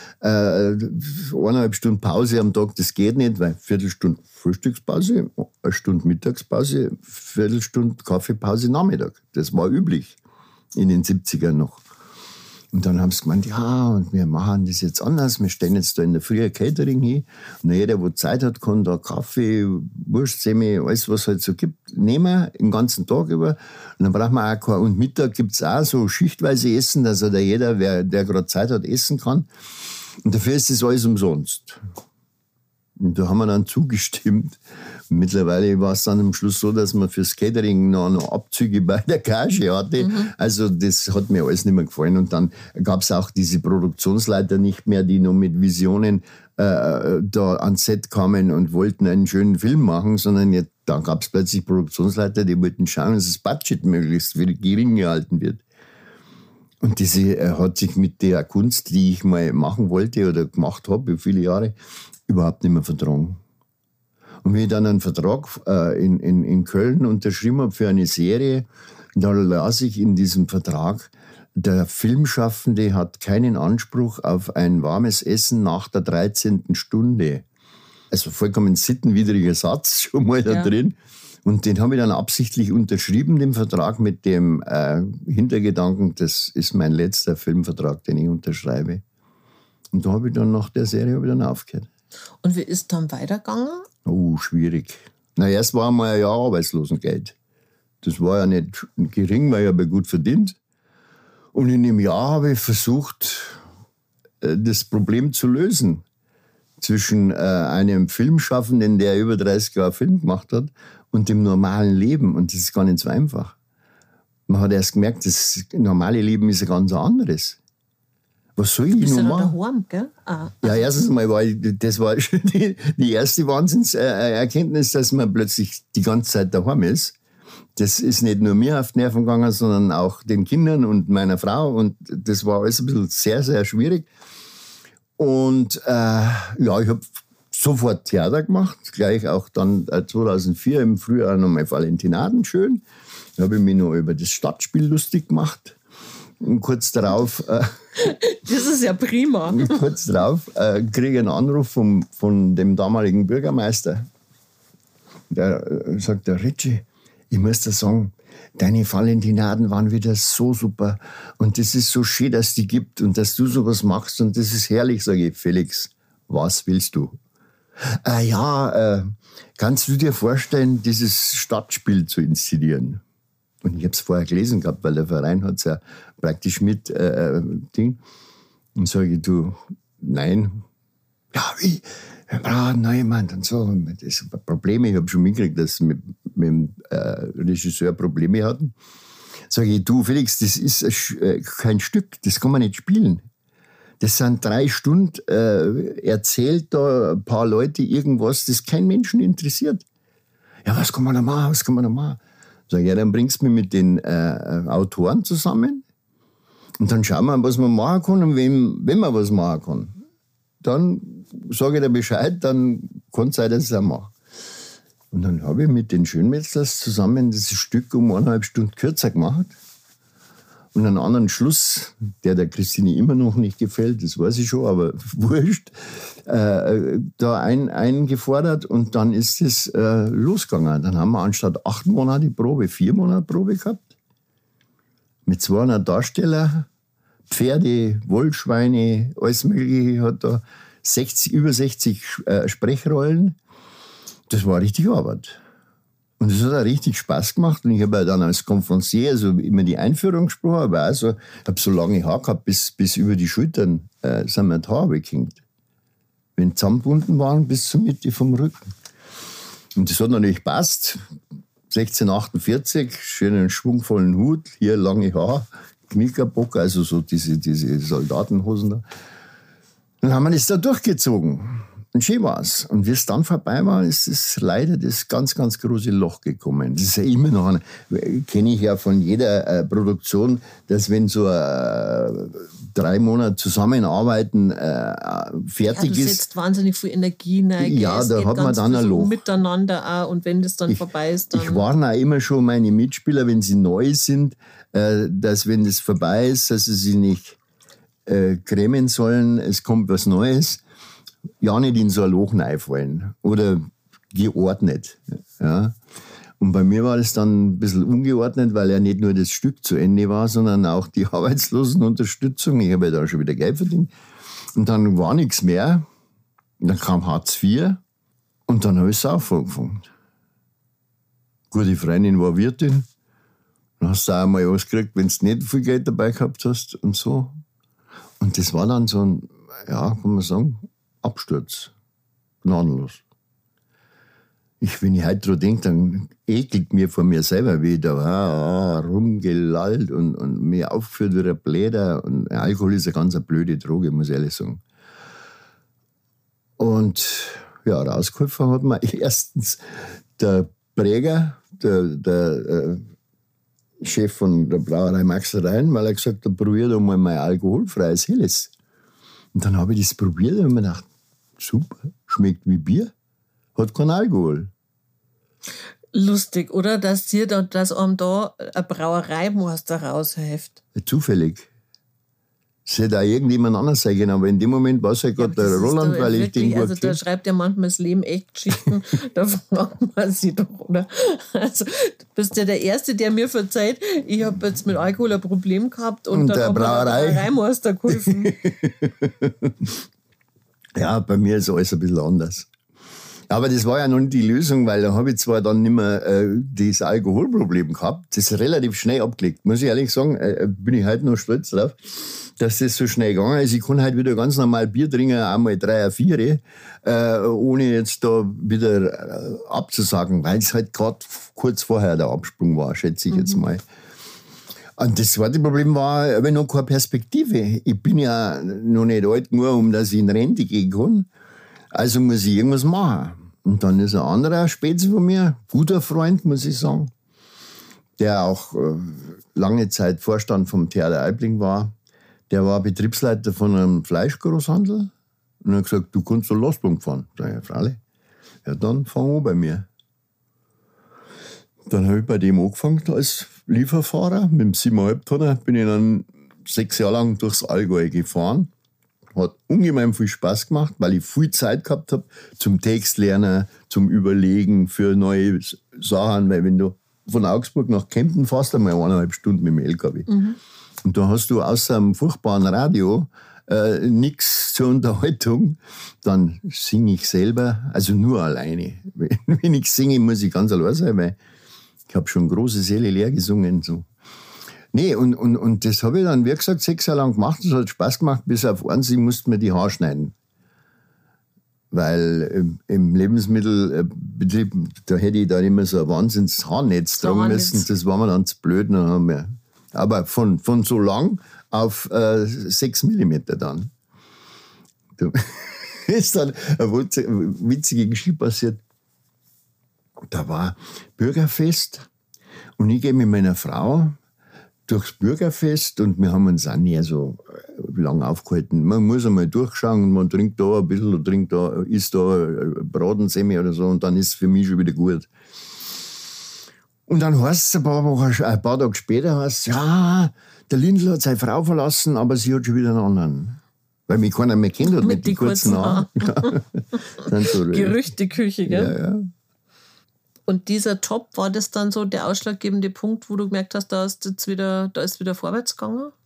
1,5 Stunden Pause am Tag, das geht nicht, weil Viertelstunde Frühstückspause, 1 Stunde Mittagspause, Viertelstunde Kaffeepause Nachmittag. Das war üblich in den 70ern noch. Und dann haben sie gemeint, ja, und wir machen das jetzt anders. Wir stellen jetzt da in der Früh ein Catering hin. Und jeder, der Zeit hat, kann da Kaffee, Wurst, Semmel, alles, was es halt so gibt, nehmen, den ganzen Tag über. Und dann braucht man auch kein. Und Mittag gibt es auch so schichtweise Essen, dass da jeder, der gerade Zeit hat, essen kann. Und dafür ist das alles umsonst. Und da haben wir dann zugestimmt. Mittlerweile war es dann am Schluss so, dass man fürs Catering noch Abzüge bei der Gage hatte. Also das hat mir alles nicht mehr gefallen. Und dann gab es auch diese Produktionsleiter nicht mehr, die noch mit Visionen da ans Set kamen und wollten einen schönen Film machen, sondern jetzt, da gab es plötzlich Produktionsleiter, die wollten schauen, dass das Budget möglichst gering gehalten wird. Und diese hat sich mit der Kunst, die ich mal machen wollte oder gemacht habe, über viele Jahre, überhaupt nicht mehr vertragen. Und wie ich dann einen Vertrag in Köln unterschrieben habe für eine Serie, da las ich in diesem Vertrag, der Filmschaffende hat keinen Anspruch auf ein warmes Essen nach der 13. Stunde. Also vollkommen sittenwidriger Satz schon mal da drin. Und den habe ich dann absichtlich unterschrieben, den Vertrag, mit dem Hintergedanken, das ist mein letzter Filmvertrag, den ich unterschreibe. Und da habe ich dann nach der Serie aufgehört. Und wie ist dann weitergegangen? Oh, schwierig. Na, erst war mal ein Jahr Arbeitslosengeld. Das war ja nicht gering, weil ich habe gut verdient. Und in dem Jahr habe ich versucht, das Problem zu lösen. Zwischen einem Filmschaffenden, der über 30 Jahre Film gemacht hat, und dem normalen Leben. Und das ist gar nicht so einfach. Man hat erst gemerkt, das normale Leben ist ein ganz anderes. Was soll ich nun machen? Daheim, gell? Ja, erstens mal das war schon die erste Wahnsinnserkenntnis, dass man plötzlich die ganze Zeit daheim ist. Das ist nicht nur mir auf die Nerven gegangen, sondern auch den Kindern und meiner Frau. Und das war alles ein bisschen sehr, sehr schwierig. Und ich habe sofort Theater gemacht, gleich auch dann 2004 im Frühjahr nochmal Valentinaden schön. Da habe ich mich noch über das Stadtspiel lustig gemacht. Und kurz darauf... das ist ja prima. Kurz darauf kriege ich einen Anruf von dem damaligen Bürgermeister. Der sagt, der Ritchie, ich muss dir sagen, deine Valentinaden waren wieder so super. Und das ist so schön, dass es die gibt und dass du sowas machst. Und das ist herrlich, sage ich. Felix, was willst du? Kannst du dir vorstellen, dieses Stadtspiel zu inszenieren? Und ich habe es vorher gelesen gehabt, weil der Verein hat es ja praktisch mit Ding. Und sage ich, du, nein. Ja, wie? Wir brauchen noch jemanden und so. Das Probleme, ich habe schon mitgekriegt, dass sie mit dem Regisseur Probleme hatten. Sage ich, du Felix, das ist kein Stück, das kann man nicht spielen. Das sind 3 Stunden, erzählt da ein paar Leute irgendwas, das kein Menschen interessiert. Ja, was kann man da machen, Sag ich, ja, dann bringst du mich mit den Autoren zusammen und dann schauen wir, was man machen kann und wenn man was machen kann. Dann sage ich dir Bescheid, dann kann es sein, dass ich es auch mache. Und dann habe ich mit den Schönmetzlers zusammen dieses Stück um 1,5 Stunden kürzer gemacht. Und einen anderen Schluss, der Christine immer noch nicht gefällt, das weiß ich schon, aber wurscht, da eingefordert und dann ist es losgegangen. Dann haben wir anstatt 8 Monate Probe 4 Monate Probe gehabt. Mit 200 Darstellern Pferde, Wollschweine, alles Mögliche, hat da über 60 Sprechrollen. Das war richtig Arbeit. Und das hat auch richtig Spaß gemacht. Und ich habe ja dann als Konferencier so immer die Einführung gesprochen, aber auch so, ich habe so lange Haare gehabt, bis über die Schultern sind mir die Haare weggehängt. Wenn zusammengebunden waren, bis zur Mitte vom Rücken. Und das hat natürlich passt. 1648, schönen schwungvollen Hut, hier lange Haare, Knickerbock, also so diese Soldatenhosen da. Dann haben wir das da durchgezogen. Und schön war's. Und wie es dann vorbei war, ist es leider das ganz, ganz große Loch gekommen. Das ist ja immer noch, kenne ich ja von jeder Produktion, dass wenn so 3 Monate Zusammenarbeiten fertig ist. Du setzt wahnsinnig viel Energie rein. Ja, da hat man dann ein Loch. Miteinander auch. Und wenn das dann vorbei ist, dann... Ich warne auch immer schon meine Mitspieler, wenn sie neu sind, dass wenn das vorbei ist, dass sie sich nicht grämen sollen, es kommt was Neues. Ja, nicht in so ein Loch reinfallen oder geordnet. Ja. Und bei mir war das dann ein bisschen ungeordnet, weil ja nicht nur das Stück zu Ende war, sondern auch die Arbeitslosenunterstützung. Ich habe ja da schon wieder Geld verdient. Und dann war nichts mehr. Und dann kam Hartz IV und dann habe ich es auch angefangen. Gute Freundin war Wirtin. Dann hast du auch mal was gekriegt, wenn du nicht viel Geld dabei gehabt hast und so. Und das war dann so ein, ja, kann man sagen, Absturz. Gnadenlos. Wenn ich heute dran denke, dann ekelt mir vor mir selber, wie ich da rumgelallt und mir aufgeführt wie ein Bläder. Und Alkohol ist eine ganz blöde Droge, muss ich ehrlich sagen. Und ja, rausgeholfen hat mir erstens der Präger, der Chef von der Brauerei Max Rhein, weil er gesagt hat, probier doch mal mein alkoholfreies Helles. Und dann habe ich das probiert und mir gedacht, super, schmeckt wie Bier, hat keinen Alkohol. Lustig, oder? Dass einem da eine Brauereimeister raushilft. Zufällig. Es hätte auch irgendjemand anders sein können, aber in dem Moment war es ja gerade der Roland, weil ich den gut Also da schreibt ja manchmal das Leben echt Geschichten, da fragt man sich doch, oder? Also du bist ja der Erste, der mir verzeiht, ich habe jetzt mit Alkohol ein Problem gehabt und dann der hat mir der Brauereimeister geholfen. Ja, bei mir ist alles ein bisschen anders. Aber das war ja noch nicht die Lösung, weil da habe ich zwar dann nicht mehr das Alkoholproblem gehabt, das ist relativ schnell abgelegt. Muss ich ehrlich sagen, bin ich heute noch stolz drauf, dass das so schnell gegangen ist. Ich kann halt wieder ganz normal Bier trinken, einmal 3, 4, ohne jetzt da wieder abzusagen, weil es halt gerade kurz vorher der Absprung war, schätze ich jetzt mal. Und das zweite Problem war, aber noch keine Perspektive. Ich bin ja noch nicht alt genug, um dass ich in Rente gehen kann. Also muss ich irgendwas machen. Und dann ist ein anderer Spätze von mir, guter Freund, muss ich sagen, der auch lange Zeit Vorstand vom Theater Aibling war. Der war Betriebsleiter von einem Fleischgroßhandel. Und er hat gesagt, du kannst zur Lastbank fahren. Sag ich, ja, Fraule. Ja, dann fang an bei mir. Dann habe ich bei dem angefangen als Lieferfahrer. Mit dem 7,5 Tonner bin ich dann 6 Jahre lang durchs Allgäu gefahren. Hat ungemein viel Spaß gemacht, weil ich viel Zeit gehabt habe zum Textlernen, zum Überlegen für neue Sachen. Weil wenn du von Augsburg nach Kempten fährst, einmal 1,5 Stunden mit dem LKW. Mhm. Und da hast du außer einem furchtbaren Radio nichts zur Unterhaltung. Dann singe ich selber, also nur alleine. Wenn ich singe, muss ich ganz allein sein, weil ich habe schon große Seele leer gesungen. So. Nee, und das habe ich dann, wie gesagt, 6 Jahre lang gemacht. Das hat Spaß gemacht, bis auf eins, ich musste mir die Haare schneiden. Weil im Lebensmittelbetrieb, da hätte ich da immer so ein Wahnsinns-Haarnetz tragen müssen. Das war mir dann zu blöd. Dann haben wir, aber von so lang auf 6 Millimeter dann. Da ist dann eine witzige Geschichte passiert. Da war Bürgerfest und ich gehe mit meiner Frau durchs Bürgerfest und wir haben uns auch nie so lang aufgehalten. Man muss einmal durchschauen und man trinkt da ein bisschen, trinkt da, isst da Bratensemmel oder so und dann ist es für mich schon wieder gut. Und dann heißt es ein paar Tage später, ja, der Lindl hat seine Frau verlassen, aber sie hat schon wieder einen anderen. Weil mich keiner mehr kennt hat mit den kurzen Haaren. Ja. So Gerüchteküche, gell? Ja, ja. Und dieser Job, war das dann so der ausschlaggebende Punkt, wo du gemerkt hast, da ist wieder vorwärts gegangen? Ja,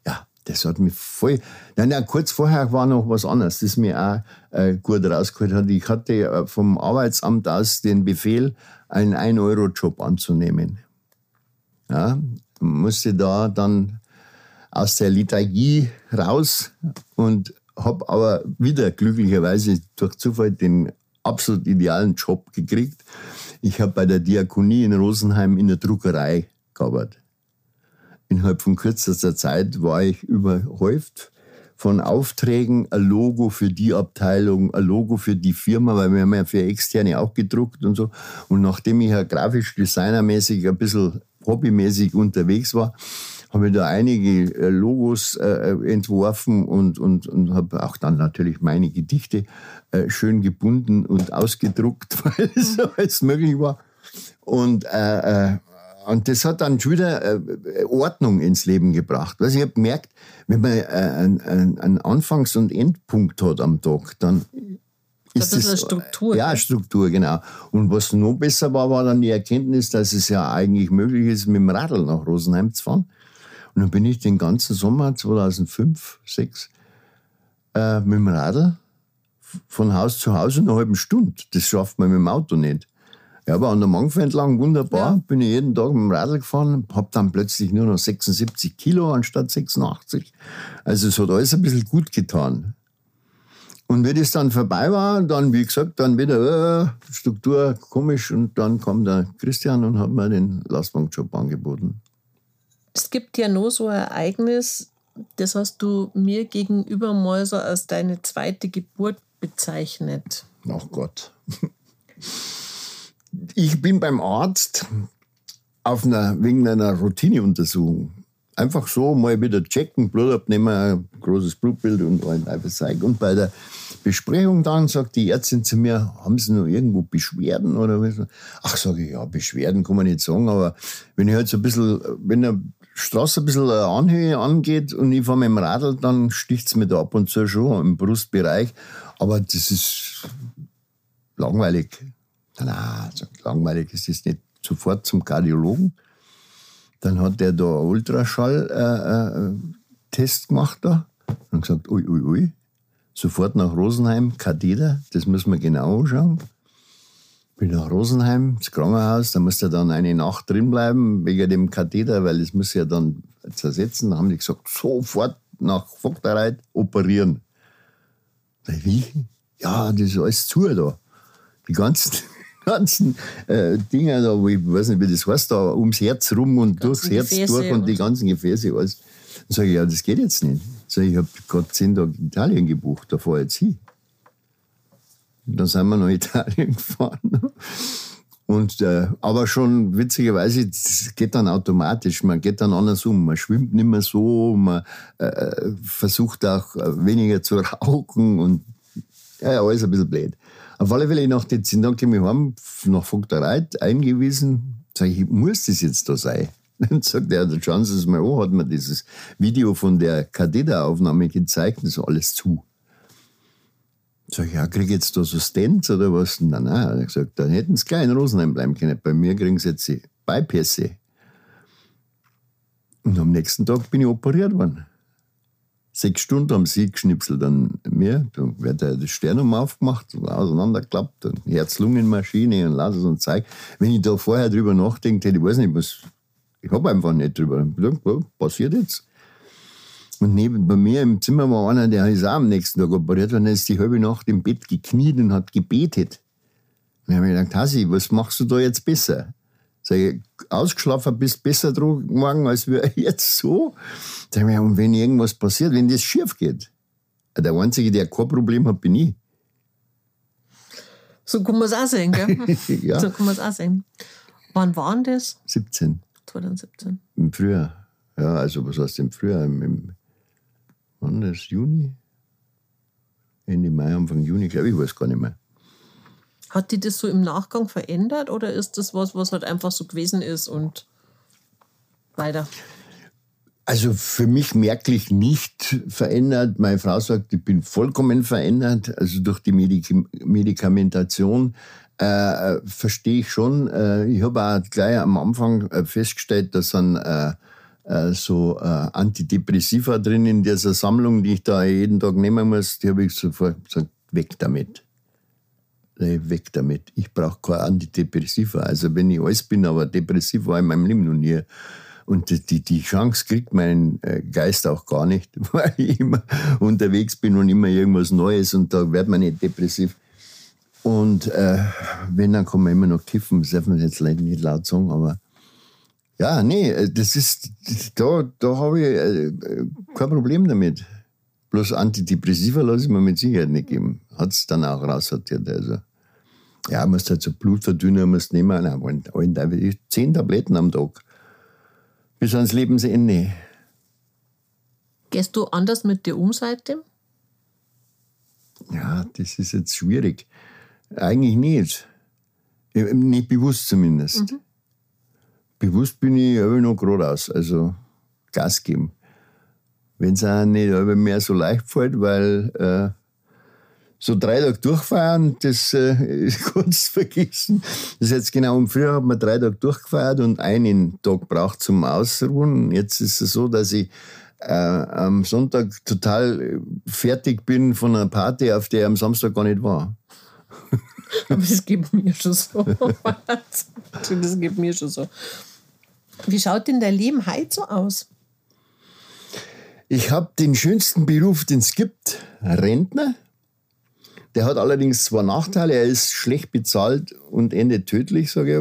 Das hat mich voll... Nein, kurz vorher war noch was anderes, das mir auch gut rausgeholt hat. Ich hatte vom Arbeitsamt aus den Befehl, einen 1-Euro-Job anzunehmen. Ja, musste da dann aus der Lethargie raus und habe aber wieder glücklicherweise durch Zufall den absolut idealen Job gekriegt. Ich habe bei der Diakonie in Rosenheim in der Druckerei gearbeitet. Innerhalb von kürzester Zeit war ich überhäuft von Aufträgen, ein Logo für die Abteilung, ein Logo für die Firma, weil wir haben ja für Externe auch gedruckt und so. Und nachdem ich ja grafisch designermäßig ein bisschen hobbymäßig unterwegs war, habe ich da einige Logos entworfen und habe auch dann natürlich meine Gedichte schön gebunden und ausgedruckt, weil es alles möglich war. Und das hat dann schon wieder Ordnung ins Leben gebracht. Also ich habe gemerkt, wenn man einen Anfangs- und Endpunkt hat am Tag, dann ist das eine Struktur. Ja, Struktur, genau. Und was noch besser war, war dann die Erkenntnis, dass es ja eigentlich möglich ist, mit dem Radl nach Rosenheim zu fahren. Und dann bin ich den ganzen Sommer 2005, 2006 mit dem Radl von Haus zu Haus in einer halben Stunde. Das schafft man mit dem Auto nicht. Ja, aber an der Mangfe entlang wunderbar. Ja. Bin ich jeden Tag mit dem Radl gefahren, habe dann plötzlich nur noch 76 Kilo anstatt 86. Also es hat alles ein bisschen gut getan. Und wie das dann vorbei war, dann, wie gesagt, dann wieder Struktur komisch. Und dann kam der Christian und hat mir den Lastwagenjob angeboten. Es gibt ja noch so ein Ereignis, das hast du mir gegenüber mal so als deine zweite Geburt bezeichnet. Ach Gott. Ich bin beim Arzt wegen einer Routineuntersuchung. Einfach so mal wieder checken, Blut abnehmen, ein großes Blutbild und ein Zeug. Und bei der Besprechung dann sagt die Ärztin zu mir, haben Sie noch irgendwo Beschwerden oder was? Ach, sage ich, ja, Beschwerden kann man nicht sagen, aber wenn ich halt so ein bisschen, wenn eine Straße ein bisschen Anhöhe angeht und ich fahre mit dem Radl, dann sticht es mir da ab und zu schon im Brustbereich. Aber das ist langweilig. Nein, langweilig ist das nicht. Sofort zum Kardiologen. Dann hat der da einen Ultraschall-Test gemacht da und gesagt, ui. Sofort nach Rosenheim, Katheter, das müssen wir genau anschauen. Bin nach Rosenheim, ins Krankenhaus, da musste dann eine Nacht drin bleiben, wegen dem Katheter, weil das muss ja dann zersetzen. Da haben die gesagt, sofort nach Vogtereit operieren. Wie? Ja, das ist alles zu da. Die ganzen Dinger da, wo ich weiß nicht, wie das heißt, da ums Herz rum und durchs Herz durch und die ganzen Gefäße, alles. Dann sage ich, ja, das geht jetzt nicht. Sag ich habe gerade 10 Tage in Italien gebucht, da fahre ich jetzt hin. Und dann sind wir nach Italien gefahren. Und, aber schon witzigerweise, das geht dann automatisch, man geht dann anders um. Man schwimmt nicht mehr so, man versucht auch weniger zu rauchen und ja, alles ein bisschen blöd. Auf alle Fälle nach den 10 Tagen komme ich heim, nach Vogtereit eingewiesen, sage ich, muss das jetzt da sein? Dann sagt er, dann schauen Sie es mal an, hat mir dieses Video von der Katheter-Aufnahme gezeigt, das ist alles zu. Sag ich, ja, kriege ich jetzt da so Stents oder was? Nein, er hat gesagt, dann hätten Sie gleich in Rosenheim bleiben können. Bei mir kriegen Sie jetzt die Bypässe. Und am nächsten Tag bin ich operiert worden. 6 Stunden haben sie geschnipselt an mir. Dann wird das Sternum aufgemacht und auseinandergeklappt und Herz-Lungen-Maschine und lauter so ein Zeug. Wenn ich da vorher drüber nachdenke, ich weiß nicht, was. Ich habe einfach nicht drüber. Ich gedacht, was passiert jetzt? Und bei mir im Zimmer war einer, der ist auch am nächsten Tag operiert worden, der ist die halbe Nacht im Bett gekniet und hat gebetet. Und dann habe ich gedacht, Hasi, was machst du da jetzt besser? Sag ich, ausgeschlafen bist besser dran morgen als wir jetzt so? Sag ich, und wenn irgendwas passiert, wenn das schief geht? Der Einzige, der kein Problem hat, bin ich. So kann man es auch sehen, gell? Ja. So kann man es auch sehen. Wann war denn das? 17. 2017. Im Frühjahr. Ja, also was heißt im Frühjahr? Wann ist Juni? Ende Mai, Anfang Juni, glaube ich, weiß gar nicht mehr. Hat die das so im Nachgang verändert oder ist das was halt einfach so gewesen ist und weiter? Also für mich merklich nicht verändert. Meine Frau sagt, ich bin vollkommen verändert. Also durch die Medikamentation verstehe ich schon. Ich habe auch gleich am Anfang festgestellt, dass ein so Antidepressiva drin in dieser Sammlung, die ich da jeden Tag nehmen muss. Die habe ich sofort gesagt, weg damit. Weg damit. Ich brauche kein Antidepressiva. Also wenn ich alles bin, aber depressiv war in meinem Leben noch nie. Und die Chance kriegt mein Geist auch gar nicht, weil ich immer unterwegs bin und immer irgendwas Neues und da wird man nicht depressiv. Und wenn, dann kann man immer noch kiffen, das darf man jetzt leider nicht laut sagen, aber ja, nee, das ist, da habe ich kein Problem damit. Bloß Antidepressiva lasse ich mir mit Sicherheit nicht geben. Hat es dann auch raussortiert. Also, ja, musst halt so Blutverdünner musst nehmen, 10 Tabletten am Tag. Bis ans Lebensende. Gehst du anders mit dir um seitdem? Ja, das ist jetzt schwierig. Eigentlich nicht. Nicht bewusst zumindest. Bewusst bin ich aber noch geradeaus, also Gas geben. Wenn es auch nicht mehr so leicht fällt, weil so 3 Tage durchfeiern, das ist kurz vergessen. Das ist jetzt genau, früher hat man 3 Tage durchgefeiert und einen Tag braucht zum Ausruhen. Jetzt ist es so, dass ich am Sonntag total fertig bin von einer Party, auf der ich am Samstag gar nicht war. Aber das geht mir schon so. Das geht mir schon so. Wie schaut denn dein Leben heute so aus? Ich habe den schönsten Beruf, den es gibt, Rentner. Der hat allerdings 2 Nachteile. Er ist schlecht bezahlt und endet tödlich, sage ich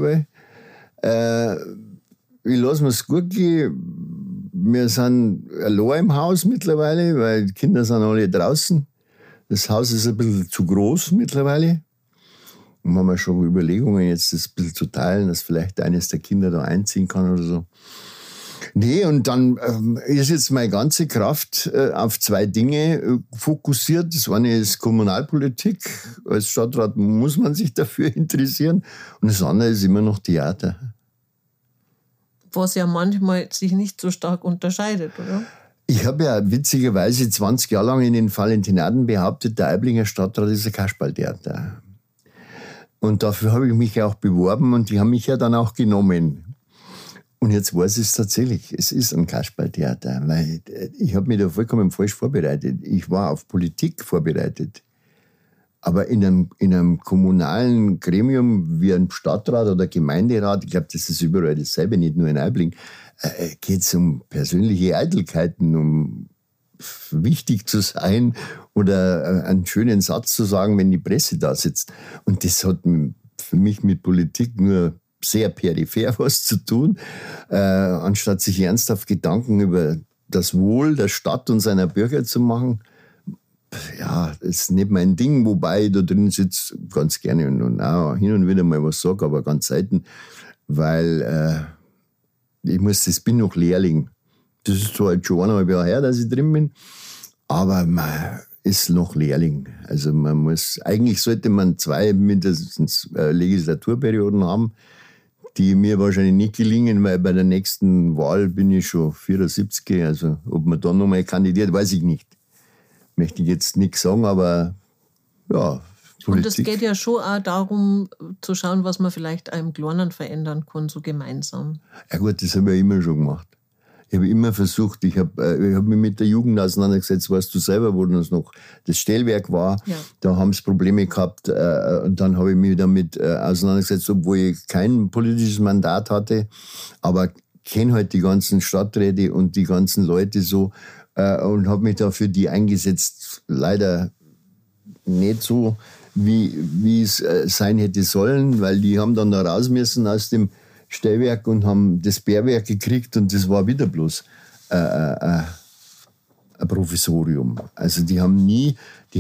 aber. Ich lasse mir es gut gehen. Wir sind allein im Haus mittlerweile, weil die Kinder sind alle draußen. Das Haus ist ein bisschen zu groß mittlerweile. Und haben wir schon Überlegungen, jetzt das ein bisschen zu teilen, dass vielleicht eines der Kinder da einziehen kann oder so. Nee, und dann ist jetzt meine ganze Kraft auf 2 Dinge fokussiert. Das eine ist Kommunalpolitik. Als Stadtrat muss man sich dafür interessieren. Und das andere ist immer noch Theater. Was ja manchmal sich nicht so stark unterscheidet, oder? Ich habe ja witzigerweise 20 Jahre lang in den Valentinaden behauptet, der Aiblinger Stadtrat ist ein Kasperltheater. Und dafür habe ich mich ja auch beworben und die haben mich ja dann auch genommen. Und jetzt weiß ich es tatsächlich, es ist ein Kasperltheater, weil ich habe mich da vollkommen falsch vorbereitet. Ich war auf Politik vorbereitet. Aber in einem kommunalen Gremium wie ein Stadtrat oder Gemeinderat, ich glaube, das ist überall dasselbe, nicht nur in Aibling, geht es um persönliche Eitelkeiten, um wichtig zu sein oder einen schönen Satz zu sagen, wenn die Presse da sitzt. Und das hat für mich mit Politik nur sehr peripher was zu tun, anstatt sich ernsthaft Gedanken über das Wohl der Stadt und seiner Bürger zu machen. Ja, das ist nicht mein Ding, wobei ich da drin sitze ganz gerne und auch hin und wieder mal was sage, aber ganz selten, weil ich bin noch Lehrling. Das ist zwar jetzt schon 1,5 Jahre her, dass ich drin bin, aber man ist noch Lehrling. Also eigentlich sollte man 2 mindestens Legislaturperioden haben, die mir wahrscheinlich nicht gelingen, weil bei der nächsten Wahl bin ich schon 74, also ob man da nochmal kandidiert, weiß ich nicht. Möchte ich jetzt nichts sagen, aber ja, Politik. Und es geht ja schon auch darum, zu schauen, was man vielleicht einem Kleinen verändern kann, so gemeinsam. Ja gut, das habe ich immer schon gemacht. Ich habe immer versucht, ich hab mich mit der Jugend auseinandergesetzt, weißt du selber, wo das noch das Stellwerk war, ja. Da haben sie Probleme gehabt und dann habe ich mich damit auseinandergesetzt, obwohl ich kein politisches Mandat hatte, aber kenne halt die ganzen Stadträte und die ganzen Leute so und habe mich da für die eingesetzt, leider nicht so, wie es sein hätte sollen, weil die haben dann da raus müssen aus dem Stellwerk und haben das Bärwerk gekriegt und das war wieder bloß ein Provisorium. Also die haben nie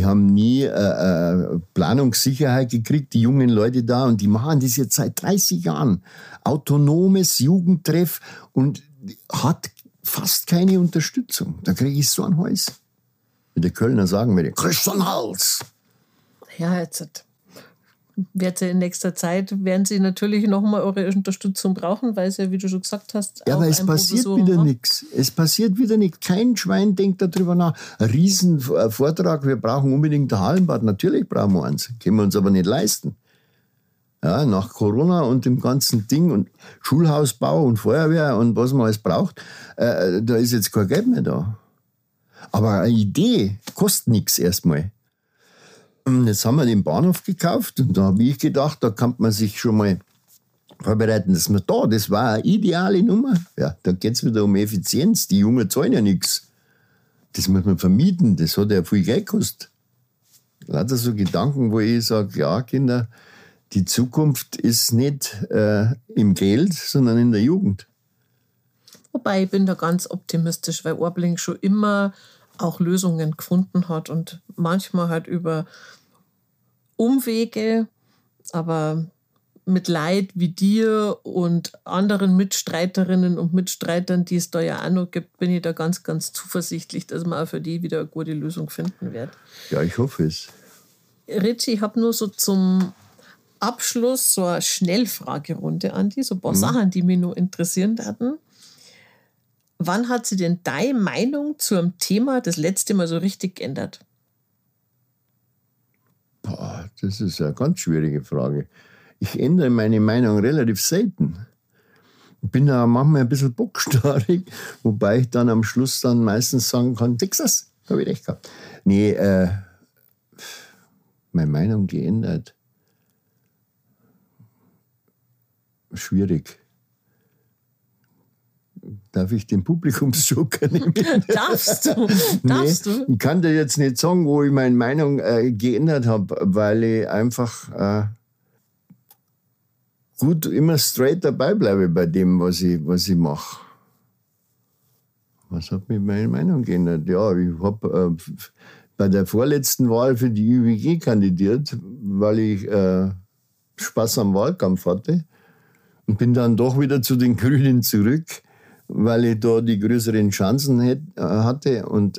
Planungssicherheit gekriegt, die jungen Leute da, und die machen das jetzt seit 30 Jahren. Autonomes Jugendtreff und hat fast keine Unterstützung. Da kriege ich so einen Hals. Wie der Kölner sagen würde, kriegst du einen Hals. Ja, jetzt wird in nächster Zeit, werden Sie natürlich nochmal eure Unterstützung brauchen, weil es ja, wie du schon gesagt hast, ja, aber es passiert wieder nichts. Es passiert wieder nichts. Kein Schwein denkt darüber nach. Ein Riesenvortrag, wir brauchen unbedingt ein Hallenbad. Natürlich brauchen wir eins. Können wir uns aber nicht leisten. Ja, nach Corona und dem ganzen Ding und Schulhausbau und Feuerwehr und was man alles braucht, da ist jetzt kein Geld mehr da. Aber eine Idee kostet nichts erstmal. Und jetzt haben wir den Bahnhof gekauft und da habe ich gedacht, da kann man sich schon mal vorbereiten, dass man das war eine ideale Nummer. Ja, da geht es wieder um Effizienz. Die Jungen zahlen ja nichts. Das muss man vermieten, das hat ja viel Geld gekostet. Lauter so Gedanken, wo ich sage, ja Kinder, die Zukunft ist nicht im Geld, sondern in der Jugend. Wobei, ich bin da ganz optimistisch, weil Aibling schon immer auch Lösungen gefunden hat und manchmal halt über Umwege, aber mit Leid wie dir und anderen Mitstreiterinnen und Mitstreitern, die es da ja auch noch gibt, bin ich da ganz, ganz zuversichtlich, dass man auch für die wieder eine gute Lösung finden wird. Ja, ich hoffe es. Richie, ich habe nur so zum Abschluss so eine Schnellfragerunde an die, so ein paar Sachen, die mich nur interessieren hatten. Wann hat sich denn deine Meinung zu einem Thema das letzte Mal so richtig geändert? Boah, das ist eine ganz schwierige Frage. Ich ändere meine Meinung relativ selten. Ich bin da manchmal ein bisschen bockstarrig, wobei ich dann am Schluss dann meistens sagen kann, Texas, habe ich recht gehabt. Nee, meine Meinung geändert. Schwierig. Darf ich den Publikumsjoker nehmen? Darfst du? Ich kann dir jetzt nicht sagen, wo ich meine Meinung geändert habe, weil ich einfach gut immer straight dabei bleibe bei dem, was ich mache. Was hat mich meine Meinung geändert? Ja, ich habe bei der vorletzten Wahl für die ÜWG kandidiert, weil ich Spaß am Wahlkampf hatte und bin dann doch wieder zu den Grünen zurück, weil ich da die größeren Chancen hatte. Und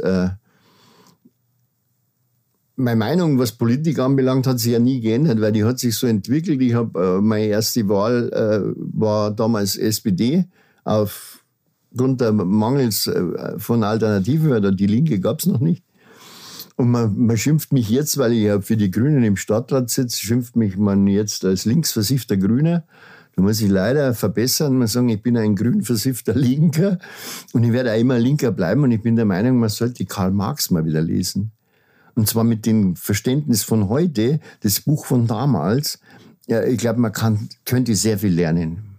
meine Meinung, was Politik anbelangt, hat sich ja nie geändert, weil die hat sich so entwickelt. Ich habe meine erste Wahl war damals SPD aufgrund der Mangels von Alternativen, weil die Linke gab es noch nicht. Und man schimpft mich jetzt, weil ich ja für die Grünen im Stadtrat sitze, schimpft mich man jetzt als linksversiffter Grüner. Da muss ich leider verbessern. Man sagen, ich bin ein grünversiffter Linker und ich werde auch immer Linker bleiben. Und ich bin der Meinung, man sollte Karl Marx mal wieder lesen. Und zwar mit dem Verständnis von heute, das Buch von damals. Ja, ich glaube, man könnte sehr viel lernen.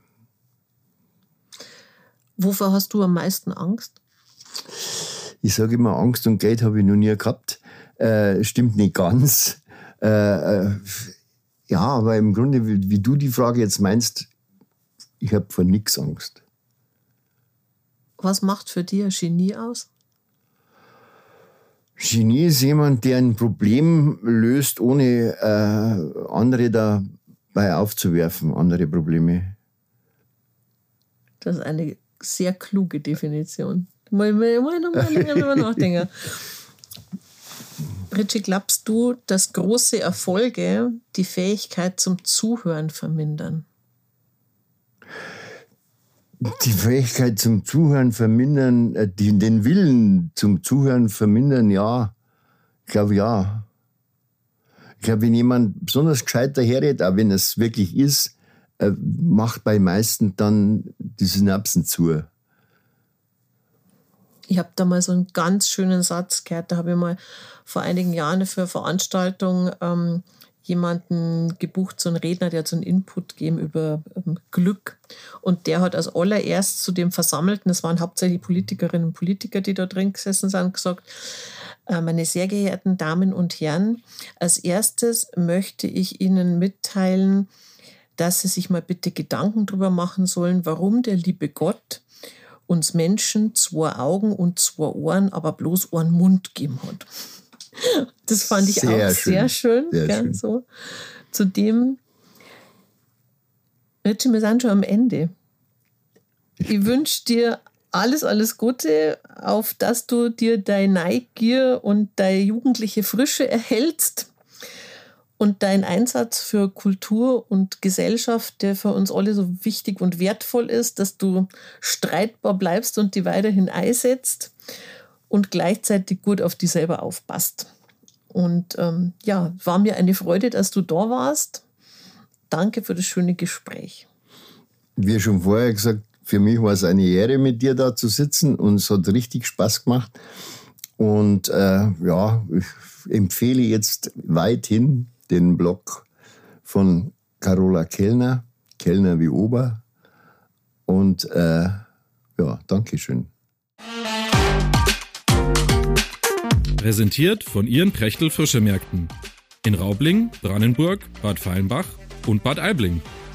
Wovor hast du am meisten Angst? Ich sage immer, Angst und Geld habe ich noch nie gehabt. Stimmt nicht ganz. Ja, aber im Grunde, wie du die Frage jetzt meinst, ich habe vor nichts Angst. Was macht für dich ein Genie aus? Genie ist jemand, der ein Problem löst, ohne andere dabei aufzuwerfen, andere Probleme. Das ist eine sehr kluge Definition. Mal noch mal länger drüber nachdenken. Richie, glaubst du, dass große Erfolge die Fähigkeit zum Zuhören vermindern? Die Fähigkeit zum Zuhören vermindern, den Willen zum Zuhören vermindern, ja. Ich glaube, ja. Ich glaube, wenn jemand besonders gescheit daherredet, auch wenn es wirklich ist, macht bei meisten dann die Synapsen zu. Ich habe da mal so einen ganz schönen Satz gehört, da habe ich mal vor einigen Jahren für eine Veranstaltung jemanden gebucht, so einen Redner, der hat so einen Input gegeben über Glück. Und der hat als allererst zu dem Versammelten, das waren hauptsächlich Politikerinnen und Politiker, die da drin gesessen sind, gesagt, meine sehr geehrten Damen und Herren, als erstes möchte ich Ihnen mitteilen, dass Sie sich mal bitte Gedanken darüber machen sollen, warum der liebe Gott uns Menschen 2 Augen und 2 Ohren, aber bloß einen Mund gegeben hat. Das fand ich sehr schön. Sehr schön. So. Zudem, Richie, wir sind schon am Ende. Ich wünsche dir alles Gute, auf dass du dir deine Neugier und deine jugendliche Frische erhältst und dein Einsatz für Kultur und Gesellschaft, der für uns alle so wichtig und wertvoll ist, dass du streitbar bleibst und die weiterhin einsetzt und gleichzeitig gut auf dich selber aufpasst. Und ja, war mir eine Freude, dass du da warst. danke für das schöne Gespräch. Wie schon vorher gesagt, für mich war es eine Ehre, mit dir da zu sitzen und es hat richtig Spaß gemacht. Und ich empfehle jetzt weithin den Blog von Carola Kellner, Kellner wie Ober. Und Dankeschön. Präsentiert von Ihren Prechtl Fischemärkten in Raubling, Brannenburg, Bad Feilenbach und Bad Aibling.